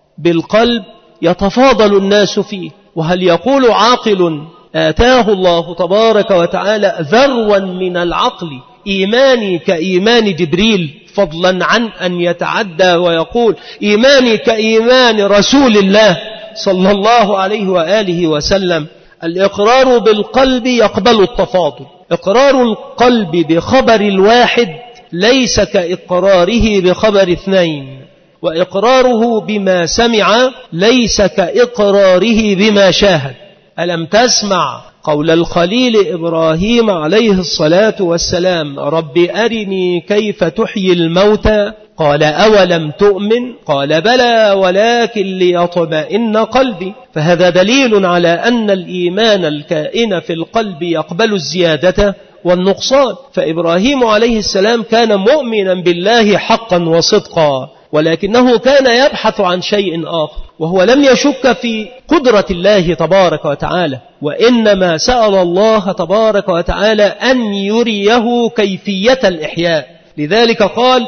A: بالقلب يتفاضل الناس فيه. وهل يقول عاقل آتاه الله تبارك وتعالى ذروا من العقل إيماني كإيمان جبريل، فضلا عن أن يتعدى ويقول إيماني كإيمان رسول الله صلى الله عليه وآله وسلم؟ الإقرار بالقلب يقبل التفاضل. إقرار القلب بخبر الواحد ليس كإقراره بخبر اثنين، وإقراره بما سمع ليس كإقراره بما شاهد. ألم تسمع قول الخليل إبراهيم عليه الصلاة والسلام: رب أرني كيف تحيي الموتى؟ قال: أولم تؤمن؟ قال: بلى ولكن ليطمئن قلبي. فهذا دليل على أن الإيمان الكائن في القلب يقبل الزيادة والنقصان. فإبراهيم عليه السلام كان مؤمنا بالله حقا وصدقا، ولكنه كان يبحث عن شيء آخر، وهو لم يشك في قدرة الله تبارك وتعالى، وإنما سأل الله تبارك وتعالى أن يريه كيفية الإحياء. لذلك قال: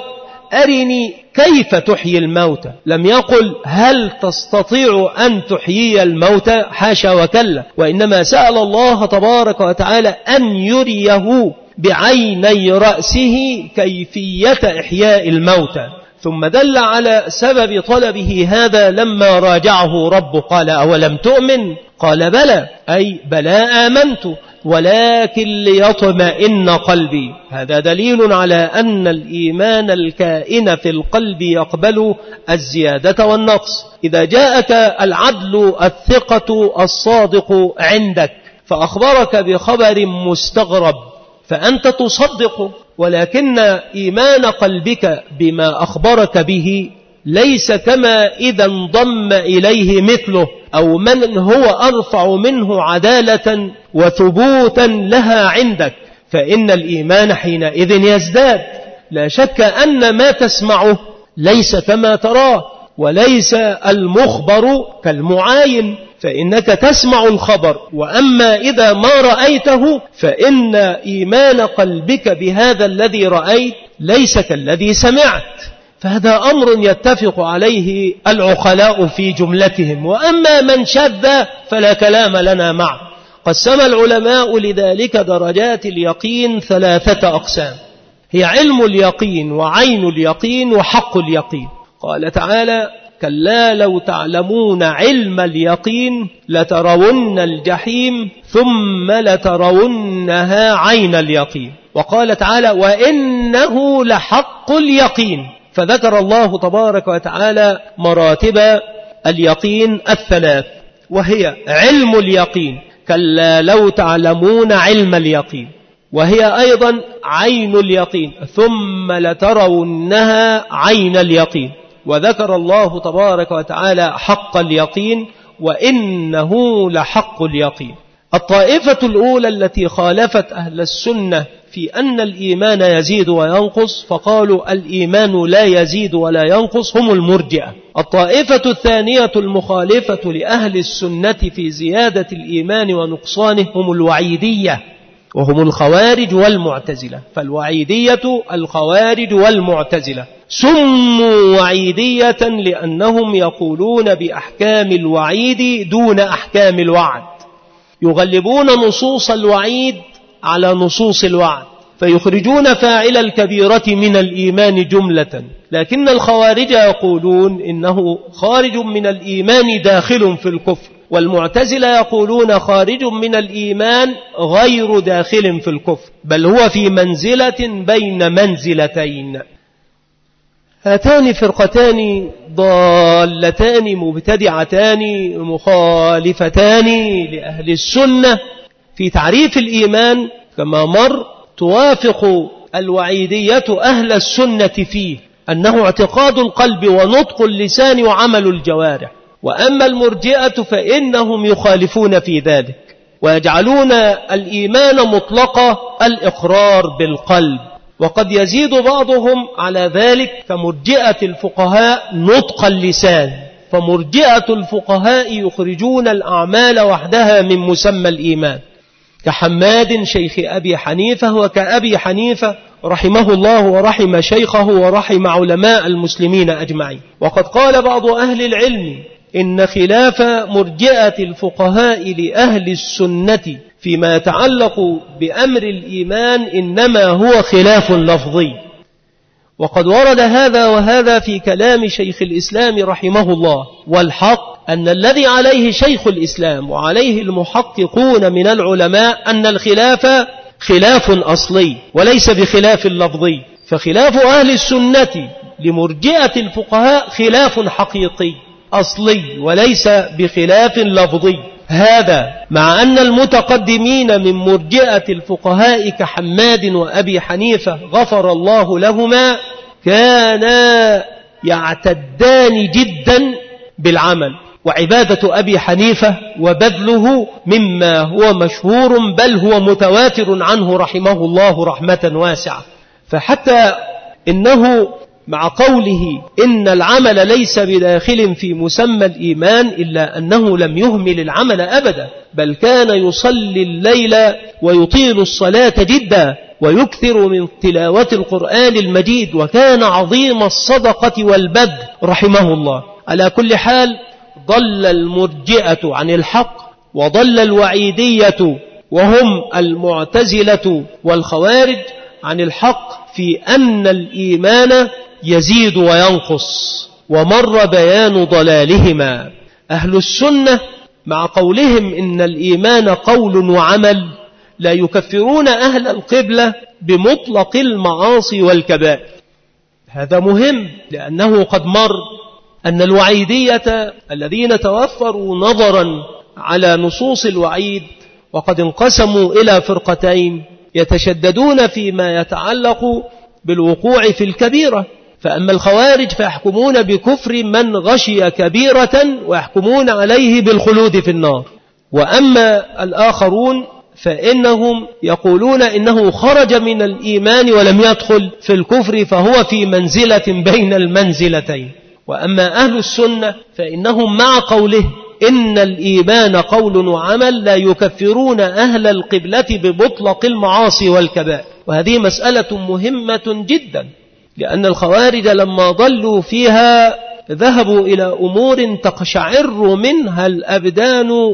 A: أرني كيف تحيي الموتى. لم يقل هل تستطيع أن تحيي الموتى، حاشا وكلا، وإنما سأل الله تبارك وتعالى أن يريه بعيني رأسه كيفية إحياء الموتى. ثم دل على سبب طلبه هذا لما راجعه رب قال: أولم تؤمن؟ قال: بلى، أي بلى آمنت ولكن ليطمئن قلبي. هذا دليل على أن الإيمان الكائن في القلب يقبل الزيادة والنقص. إذا جاءك العدل الثقة الصادق عندك فأخبرك بخبر مستغرب فأنت تصدقه، ولكن إيمان قلبك بما أخبرك به ليس كما إذا انضم إليه مثله أو من هو أرفع منه عدالة وثبوتا لها عندك، فإن الإيمان حينئذ يزداد. لا شك أن ما تسمعه ليس كما تراه، وليس المخبر كالمعاين، فإنك تسمع الخبر، وأما إذا ما رأيته فإن إيمان قلبك بهذا الذي رأيت ليس كالذي سمعت. فهذا أمر يتفق عليه العقلاء في جملتهم. وأما من شذ فلا كلام لنا معه. قسم العلماء لذلك درجات اليقين 3 أقسام، هي علم اليقين وعين اليقين وحق اليقين. قال تعالى: كلا لو تعلمون علم اليقين لترون الجحيم ثم لترونها عين اليقين. وقال تعالى: وإنه لحق اليقين. فذكر الله تبارك وتعالى مراتب اليقين 3، وهي علم اليقين، كلا لو تعلمون علم اليقين، وهي أيضا عين اليقين، ثم لترونها عين اليقين. وذكر الله تبارك وتعالى حق اليقين، وإنه لحق اليقين. الطائفة الأولى التي خالفت أهل السنة في أن الإيمان يزيد وينقص فقالوا الإيمان لا يزيد ولا ينقص هم المرجئة. الطائفة الثانية المخالفة لأهل السنة في زيادة الإيمان ونقصانه هم الوعيدية، وهم الخوارج والمعتزلة. فالوعيدية الخوارج والمعتزلة سموا وعيدية لأنهم يقولون بأحكام الوعيد دون أحكام الوعد، يغلبون نصوص الوعيد على نصوص الوعد، فيخرجون فاعل الكبيرة من الإيمان جملة. لكن الخوارج يقولون إنه خارج من الإيمان داخل في الكفر، والمعتزلة يقولون خارج من الإيمان غير داخل في الكفر، بل هو في منزلة بين منزلتين. هاتان فرقتان ضالتان مبتدعتان مخالفتان لأهل السنة في تعريف الإيمان كما مر، توافق الوعيدية أهل السنة فيه أنه اعتقاد القلب ونطق اللسان وعمل الجوارح. وأما المرجئة فإنهم يخالفون في ذلك ويجعلون الإيمان مطلق الإقرار بالقلب، وقد يزيد بعضهم على ذلك كمرجئة الفقهاء نطق اللسان. فمرجئة الفقهاء يخرجون الأعمال وحدها من مسمى الإيمان، كحماد شيخ أبي حنيفة وكأبي حنيفة رحمه الله ورحم شيخه ورحم علماء المسلمين أجمعين. وقد قال بعض أهل العلم إن خلاف مرجئة الفقهاء لأهل السنة فيما يتعلق بأمر الإيمان إنما هو خلاف لفظي. وقد ورد هذا وهذا في كلام شيخ الإسلام رحمه الله، والحق أن الذي عليه شيخ الإسلام وعليه المحققون من العلماء أن الخلاف خلاف أصلي وليس بخلاف لفظي. فخلاف أهل السنة لمرجئة الفقهاء خلاف حقيقي أصلي وليس بخلاف لفظي. هذا مع أن المتقدمين من مرجئة الفقهاء كحماد وأبي حنيفة غفر الله لهما كانا يعتدان جدا بالعمل، وعبادة أبي حنيفة وبذله مما هو مشهور بل هو متواتر عنه رحمه الله رحمة واسعة. فحتى إنه مع قوله إن العمل ليس بداخل في مسمى الإيمان إلا أنه لم يهمل العمل أبدا، بل كان يصلي الليل ويطيل الصلاة جدا ويكثر من تلاوة القرآن المجيد، وكان عظيم الصدقة والبذل رحمه الله. على كل حال ضل المرجئة عن الحق، وضل الوعيدية وهم المعتزلة والخوارج عن الحق في أن الإيمان يزيد وينقص، ومر بيان ضلالهما. أهل السنة مع قولهم إن الإيمان قول وعمل لا يكفرون أهل القبلة بمطلق المعاصي والكبائر. هذا مهم لأنه قد مر أن الوعيدية الذين توفروا نظرا على نصوص الوعيد وقد انقسموا إلى فرقتين يتشددون فيما يتعلق بالوقوع في الكبيرة. فأما الخوارج فيحكمون بكفر من غشي كبيرة ويحكمون عليه بالخلود في النار، وأما الآخرون فإنهم يقولون إنه خرج من الإيمان ولم يدخل في الكفر فهو في منزلة بين المنزلتين. وأما أهل السنة فإنهم مع قوله إن الإيمان قول وعمل لا يكفرون أهل القبلة بمطلق المعاصي والكبائر. وهذه مسألة مهمة جدا، لأن الخوارج لما ضلوا فيها ذهبوا إلى أمور تقشعر منها الأبدان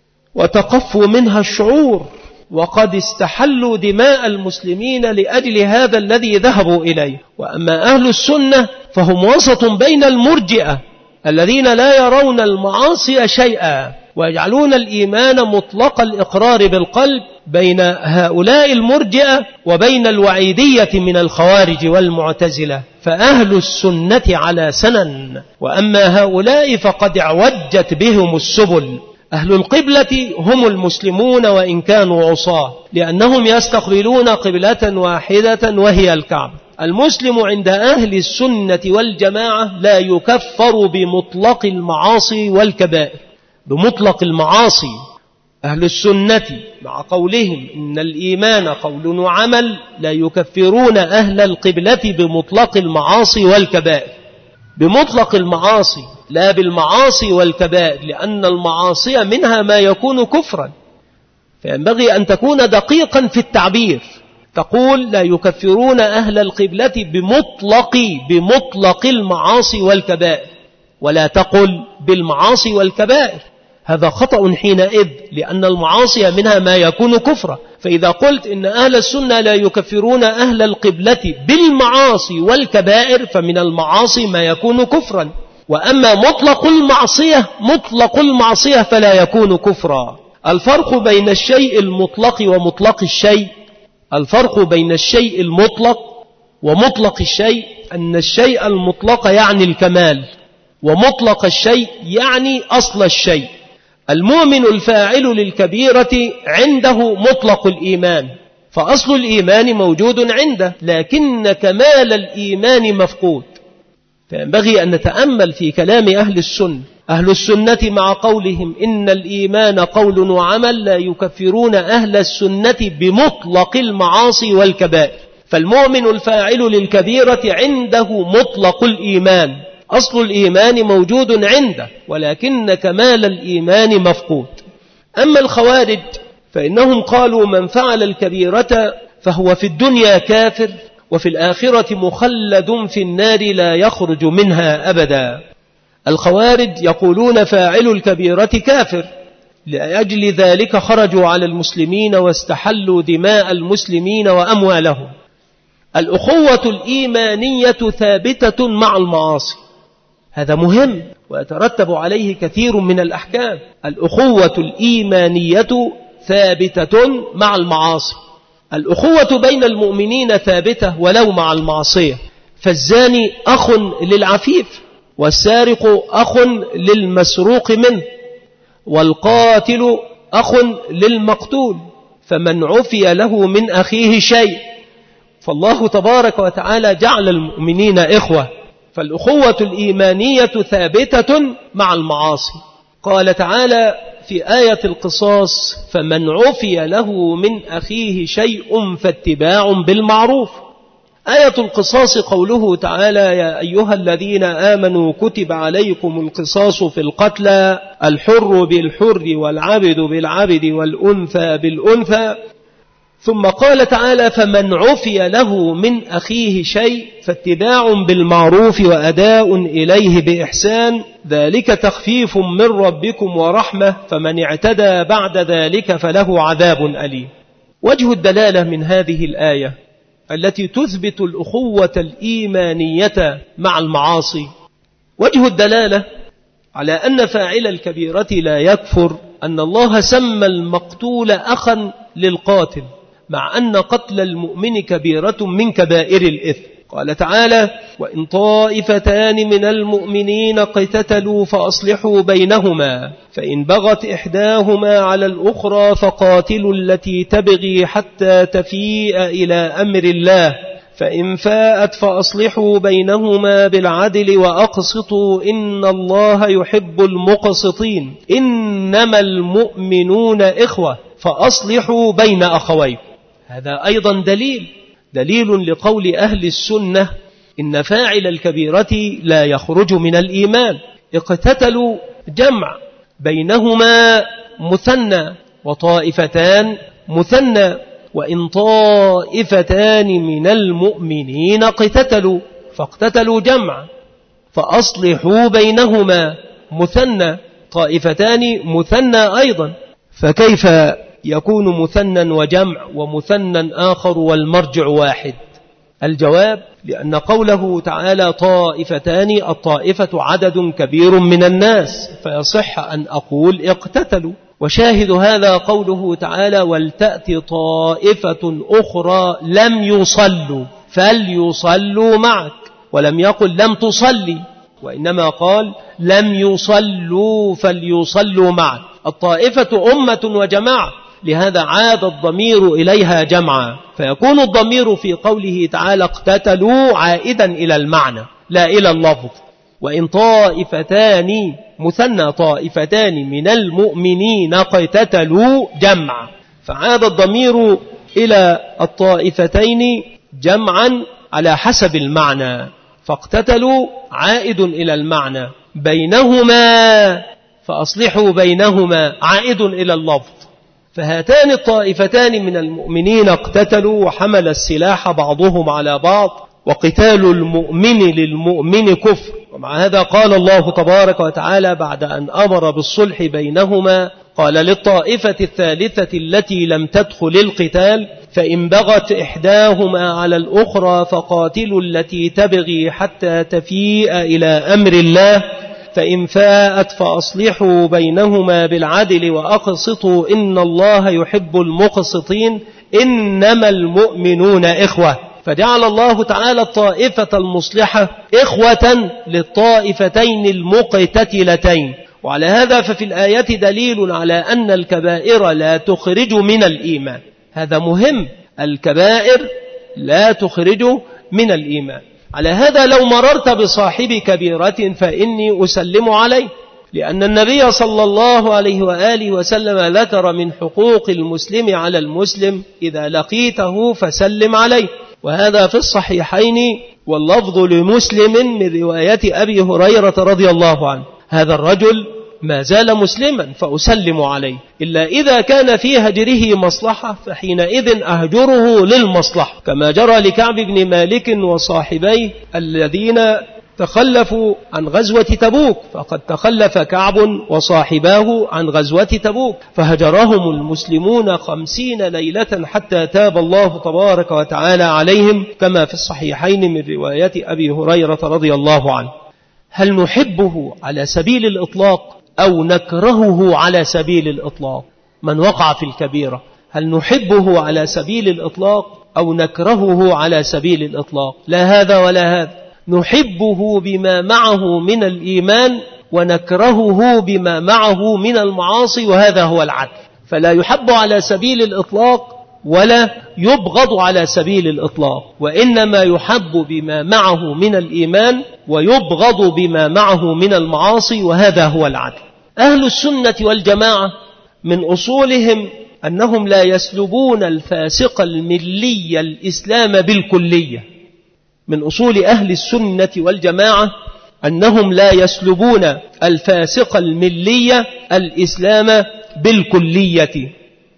A: وتقف منها الشعور، وقد استحلوا دماء المسلمين لأجل هذا الذي ذهبوا إليه. وأما أهل السنة فهم وسط بين المرجئة الذين لا يرون المعاصي شيئا ويجعلون الإيمان مطلق الإقرار بالقلب، بين هؤلاء المرجئة وبين الوعيدية من الخوارج والمعتزلة. فأهل السنة على سنن، وأما هؤلاء فقد اعوجت بهم السبل. أهل القبلة هم المسلمون وإن كانوا عصاة، لأنهم يستقبلون قبلة واحدة وهي الكعبة. المسلم عند أهل السنة والجماعة لا يكفر بمطلق المعاصي والكبائر، بمطلق المعاصي. أهل السنة مع قولهم إن الإيمان قول وعمل لا يكفرون أهل القبلة بمطلق المعاصي والكبائر، بمطلق المعاصي لا بالمعاصي والكبائر، لأن المعاصي منها ما يكون كفرا. فينبغي أن تكون دقيقا في التعبير، تقول لا يكفرون أهل القبلة بمطلق المعاصي والكبائر، ولا تقل بالمعاصي والكبائر. هذا خطأ حينئذ، لأن المعاصي منها ما يكون كفرا. فإذا قلت إن أهل السنة لا يكفرون أهل القبلة بالمعاصي والكبائر فمن المعاصي ما يكون كفرا. وأما مطلق المعصية فلا يكون كفرا. الفرق بين الشيء المطلق ومطلق الشيء، الفرق بين الشيء المطلق ومطلق الشيء أن الشيء المطلق يعني الكمال، ومطلق الشيء يعني أصل الشيء. المؤمن الفاعل للكبيرة عنده مطلق الإيمان، فأصل الإيمان موجود عنده، لكن كمال الإيمان مفقود. فينبغي أن نتأمل في كلام أهل السنة. أهل السنة مع قولهم إن الإيمان قول وعمل لا يكفرون أهل السنة بمطلق المعاصي والكبائر. فالمؤمن الفاعل للكبيرة عنده مطلق الإيمان، أصل الإيمان موجود عنده، ولكن كمال الإيمان مفقود. أما الخوارج فإنهم قالوا من فعل الكبيرة فهو في الدنيا كافر، وفي الآخرة مخلد في النار لا يخرج منها أبدا. الخوارج يقولون فاعل الكبيرة كافر، لأجل ذلك خرجوا على المسلمين واستحلوا دماء المسلمين وأموالهم. الأخوة الإيمانية ثابتة مع المعاصي، هذا مهم ويترتب عليه كثير من الأحكام. الأخوة الإيمانية ثابتة مع المعاصي. الأخوة بين المؤمنين ثابتة ولو مع المعصية، فالزاني أخ للعفيف، والسارق أخ للمسروق منه، والقاتل أخ للمقتول، فمن عفي له من أخيه شيء. فالله تبارك وتعالى جعل المؤمنين إخوة، فالأخوة الإيمانية ثابتة مع المعاصي. قال تعالى في آية القصاص: فمن عفي له من أخيه شيء فاتباع بالمعروف. آية القصاص قوله تعالى: يا أيها الذين آمنوا كتب عليكم القصاص في القتلى، الحر بالحر والعبد بالعبد والأنثى بالأنثى. ثم قال تعالى: فمن عفي له من أخيه شيء فاتباع بالمعروف وأداء إليه بإحسان، ذلك تخفيف من ربكم ورحمة، فمن اعتدى بعد ذلك فله عذاب أليم. وجه الدلالة من هذه الآية التي تثبت الأخوة الإيمانية مع المعاصي، وجه الدلالة على أن فاعل الكبيرة لا يكفر أن الله سمى المقتول أخا للقاتل، مع أن قتل المؤمن كبيرة من كبائر الإثم. قال تعالى: وإن طائفتان من المؤمنين اقتتلوا فأصلحوا بينهما، فإن بغت إحداهما على الأخرى فقاتلوا التي تبغي حتى تفيء إلى أمر الله، فإن فاءت فأصلحوا بينهما بالعدل وأقسطوا إن الله يحب المقسطين، إنما المؤمنون إخوة فأصلحوا بين أخويكم. هذا أيضا دليل لقول أهل السنة إن فاعل الكبيرة لا يخرج من الإيمان. اقتتلوا جمع، بينهما مثنى، وطائفتان مثنى. وإن طائفتان من المؤمنين اقتتلوا، فاقتتلوا جمع، فأصلحوا بينهما مثنى، طائفتان مثنى أيضا. فكيف يكون مثنى وجمع ومثنى آخر والمرجع واحد؟ الجواب: لأن قوله تعالى طائفتان، الطائفة عدد كبير من الناس، فيصح أن أقول اقتتلوا. وشاهد هذا قوله تعالى: ولتأتي طائفة أخرى لم يصلوا فليصلوا معك، ولم يقل لم تصلي، وإنما قال لم يصلوا فليصلوا معك. الطائفة أمة وجماعة، لهذا عاد الضمير إليها جمعا، فيكون الضمير في قوله تعالى اقتتلوا عائدا إلى المعنى لا إلى اللفظ. وإن طائفتان مثنى، طائفتان من المؤمنين اقتتلوا جمعا، فعاد الضمير إلى الطائفتين جمعا على حسب المعنى، فاقتتلوا عائد إلى المعنى، بينهما فأصلحوا بينهما عائد إلى اللفظ. فهاتان الطائفتان من المؤمنين اقتتلوا وحمل السلاح بعضهم على بعض، وقتال المؤمن للمؤمن كفر. ومع هذا قال الله تبارك وتعالى بعد أن أمر بالصلح بينهما، قال للطائفة الثالثة التي لم تدخل القتال: فإن بغت إحداهما على الأخرى فقاتلوا التي تبغي حتى تفيء إلى أمر الله، فإن فاءت فأصلحوا بينهما بالعدل وأقسطوا إن الله يحب المقسطين، إنما المؤمنون إخوة. فجعل الله تعالى الطائفة المصلحة إخوة للطائفتين المقتتلتين. وعلى هذا ففي الآية دليل على أن الكبائر لا تخرج من الإيمان. هذا مهم، الكبائر لا تخرج من الإيمان. على هذا لو مررت بصاحب كبيرة فإني أسلم عليه، لأن النبي صلى الله عليه وآله وسلم ذكر من حقوق المسلم على المسلم: إذا لقيته فسلم عليه. وهذا في الصحيحين، واللفظ لمسلم من رواية أبي هريرة رضي الله عنه: هذا الرجل ما زال مسلما فأسلم عليه، إلا إذا كان في هجره مصلحة فحينئذ أهجره للمصلحة، كما جرى لكعب بن مالك وصاحبيه الذين تخلفوا عن غزوة تبوك، فقد تخلف كعب وصاحباه عن غزوة تبوك، فهجرهم المسلمون 50 ليلة حتى تاب الله تبارك وتعالى عليهم، كما في الصحيحين من رواية أبي هريرة رضي الله عنه. هل نحبه على سبيل الإطلاق أو نكرهه على سبيل الإطلاق؟ من وقع في الكبيرة هل نحبه على سبيل الإطلاق أو نكرهه على سبيل الإطلاق؟ لا هذا ولا هذا، نحبه بما معه من الإيمان ونكرهه بما معه من المعاصي، وهذا هو العدل. فلا يحب على سبيل الإطلاق ولا يبغض على سبيل الإطلاق، وإنما يحب بما معه من الإيمان ويبغض بما معه من المعاصي، وهذا هو العدل. أهل السنة والجماعة من أصولهم أنهم لا يسلبون الفاسق الملي الإسلام بالكلية. من أصول أهل السنة والجماعة أنهم لا يسلبون الفاسق الملي الإسلام بالكلية،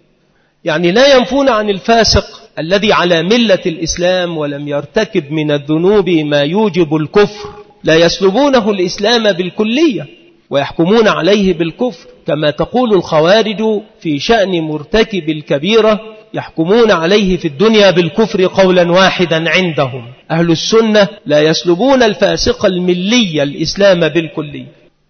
A: يعني لا ينفون عن الفاسق الذي على ملة الإسلام ولم يرتكب من الذنوب ما يوجب الكفر، لا يسلبونه الإسلام بالكلية ويحكمون عليه بالكفر، كما تقول الخوارج في شأن مرتكب الكبيرة، يحكمون عليه في الدنيا بالكفر قولا واحدا عندهم. أهل السنة لا يسلبون الفاسق الملي الإسلام بالكلية.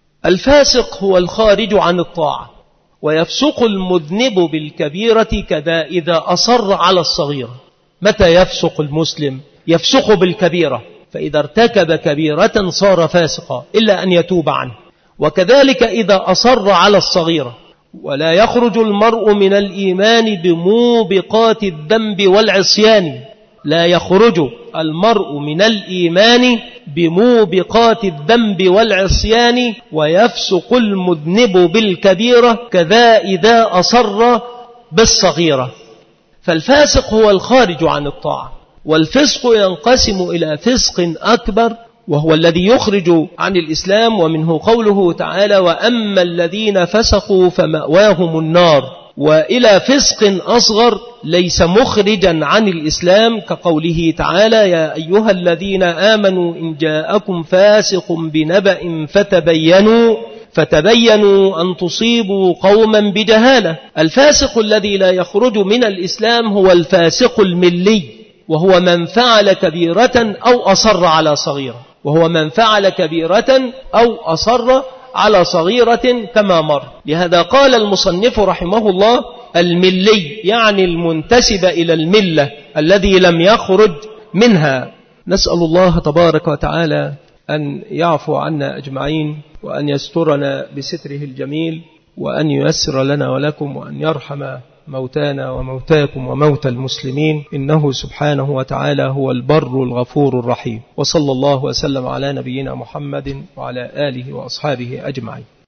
A: الفاسق هو الخارج عن الطاعة، ويفسق المذنب بالكبيرة كذا إذا أصر على الصغيرة. متى يفسق المسلم؟ يفسق بالكبيرة، فإذا ارتكب كبيرة صار فاسقا إلا أن يتوب عنه. وكذلك إذا أصر على الصغيرة. ولا يخرج المرء من الإيمان بموبقات الذنب والعصيان، لا يخرج المرء من الإيمان بموبقات الذنب والعصيان، ويفسق المذنب بالكبيرة كذا إذا أصر بالصغيرة. فالفاسق هو الخارج عن الطاعة، والفسق ينقسم إلى فسق أكبر وهو الذي يخرج عن الإسلام، ومنه قوله تعالى وأما الذين فسقوا فمأواهم النار، وإلى فسق أصغر ليس مخرجا عن الإسلام كقوله تعالى يا أيها الذين آمنوا إن جاءكم فاسق بنبأ فتبينوا أن تصيبوا قوما بجهالة. الفاسق الذي لا يخرج من الإسلام هو الفاسق الملي، وهو من فعل كبيرة أو أصر على صغيرة، على صغيرة كما مر. لهذا قال المصنف رحمه الله الملي يعني المنتسب إلى الملة الذي لم يخرج منها. نسأل الله تبارك وتعالى أن يعفو عنا أجمعين، وأن يسترنا بستره الجميل، وأن ييسر لنا ولكم، وأن يرحم موتانا وموتاكم وموتى المسلمين، إنه سبحانه وتعالى هو البر الغفور الرحيم. وصلى الله وسلم على نبينا محمد وعلى آله وأصحابه أجمعين.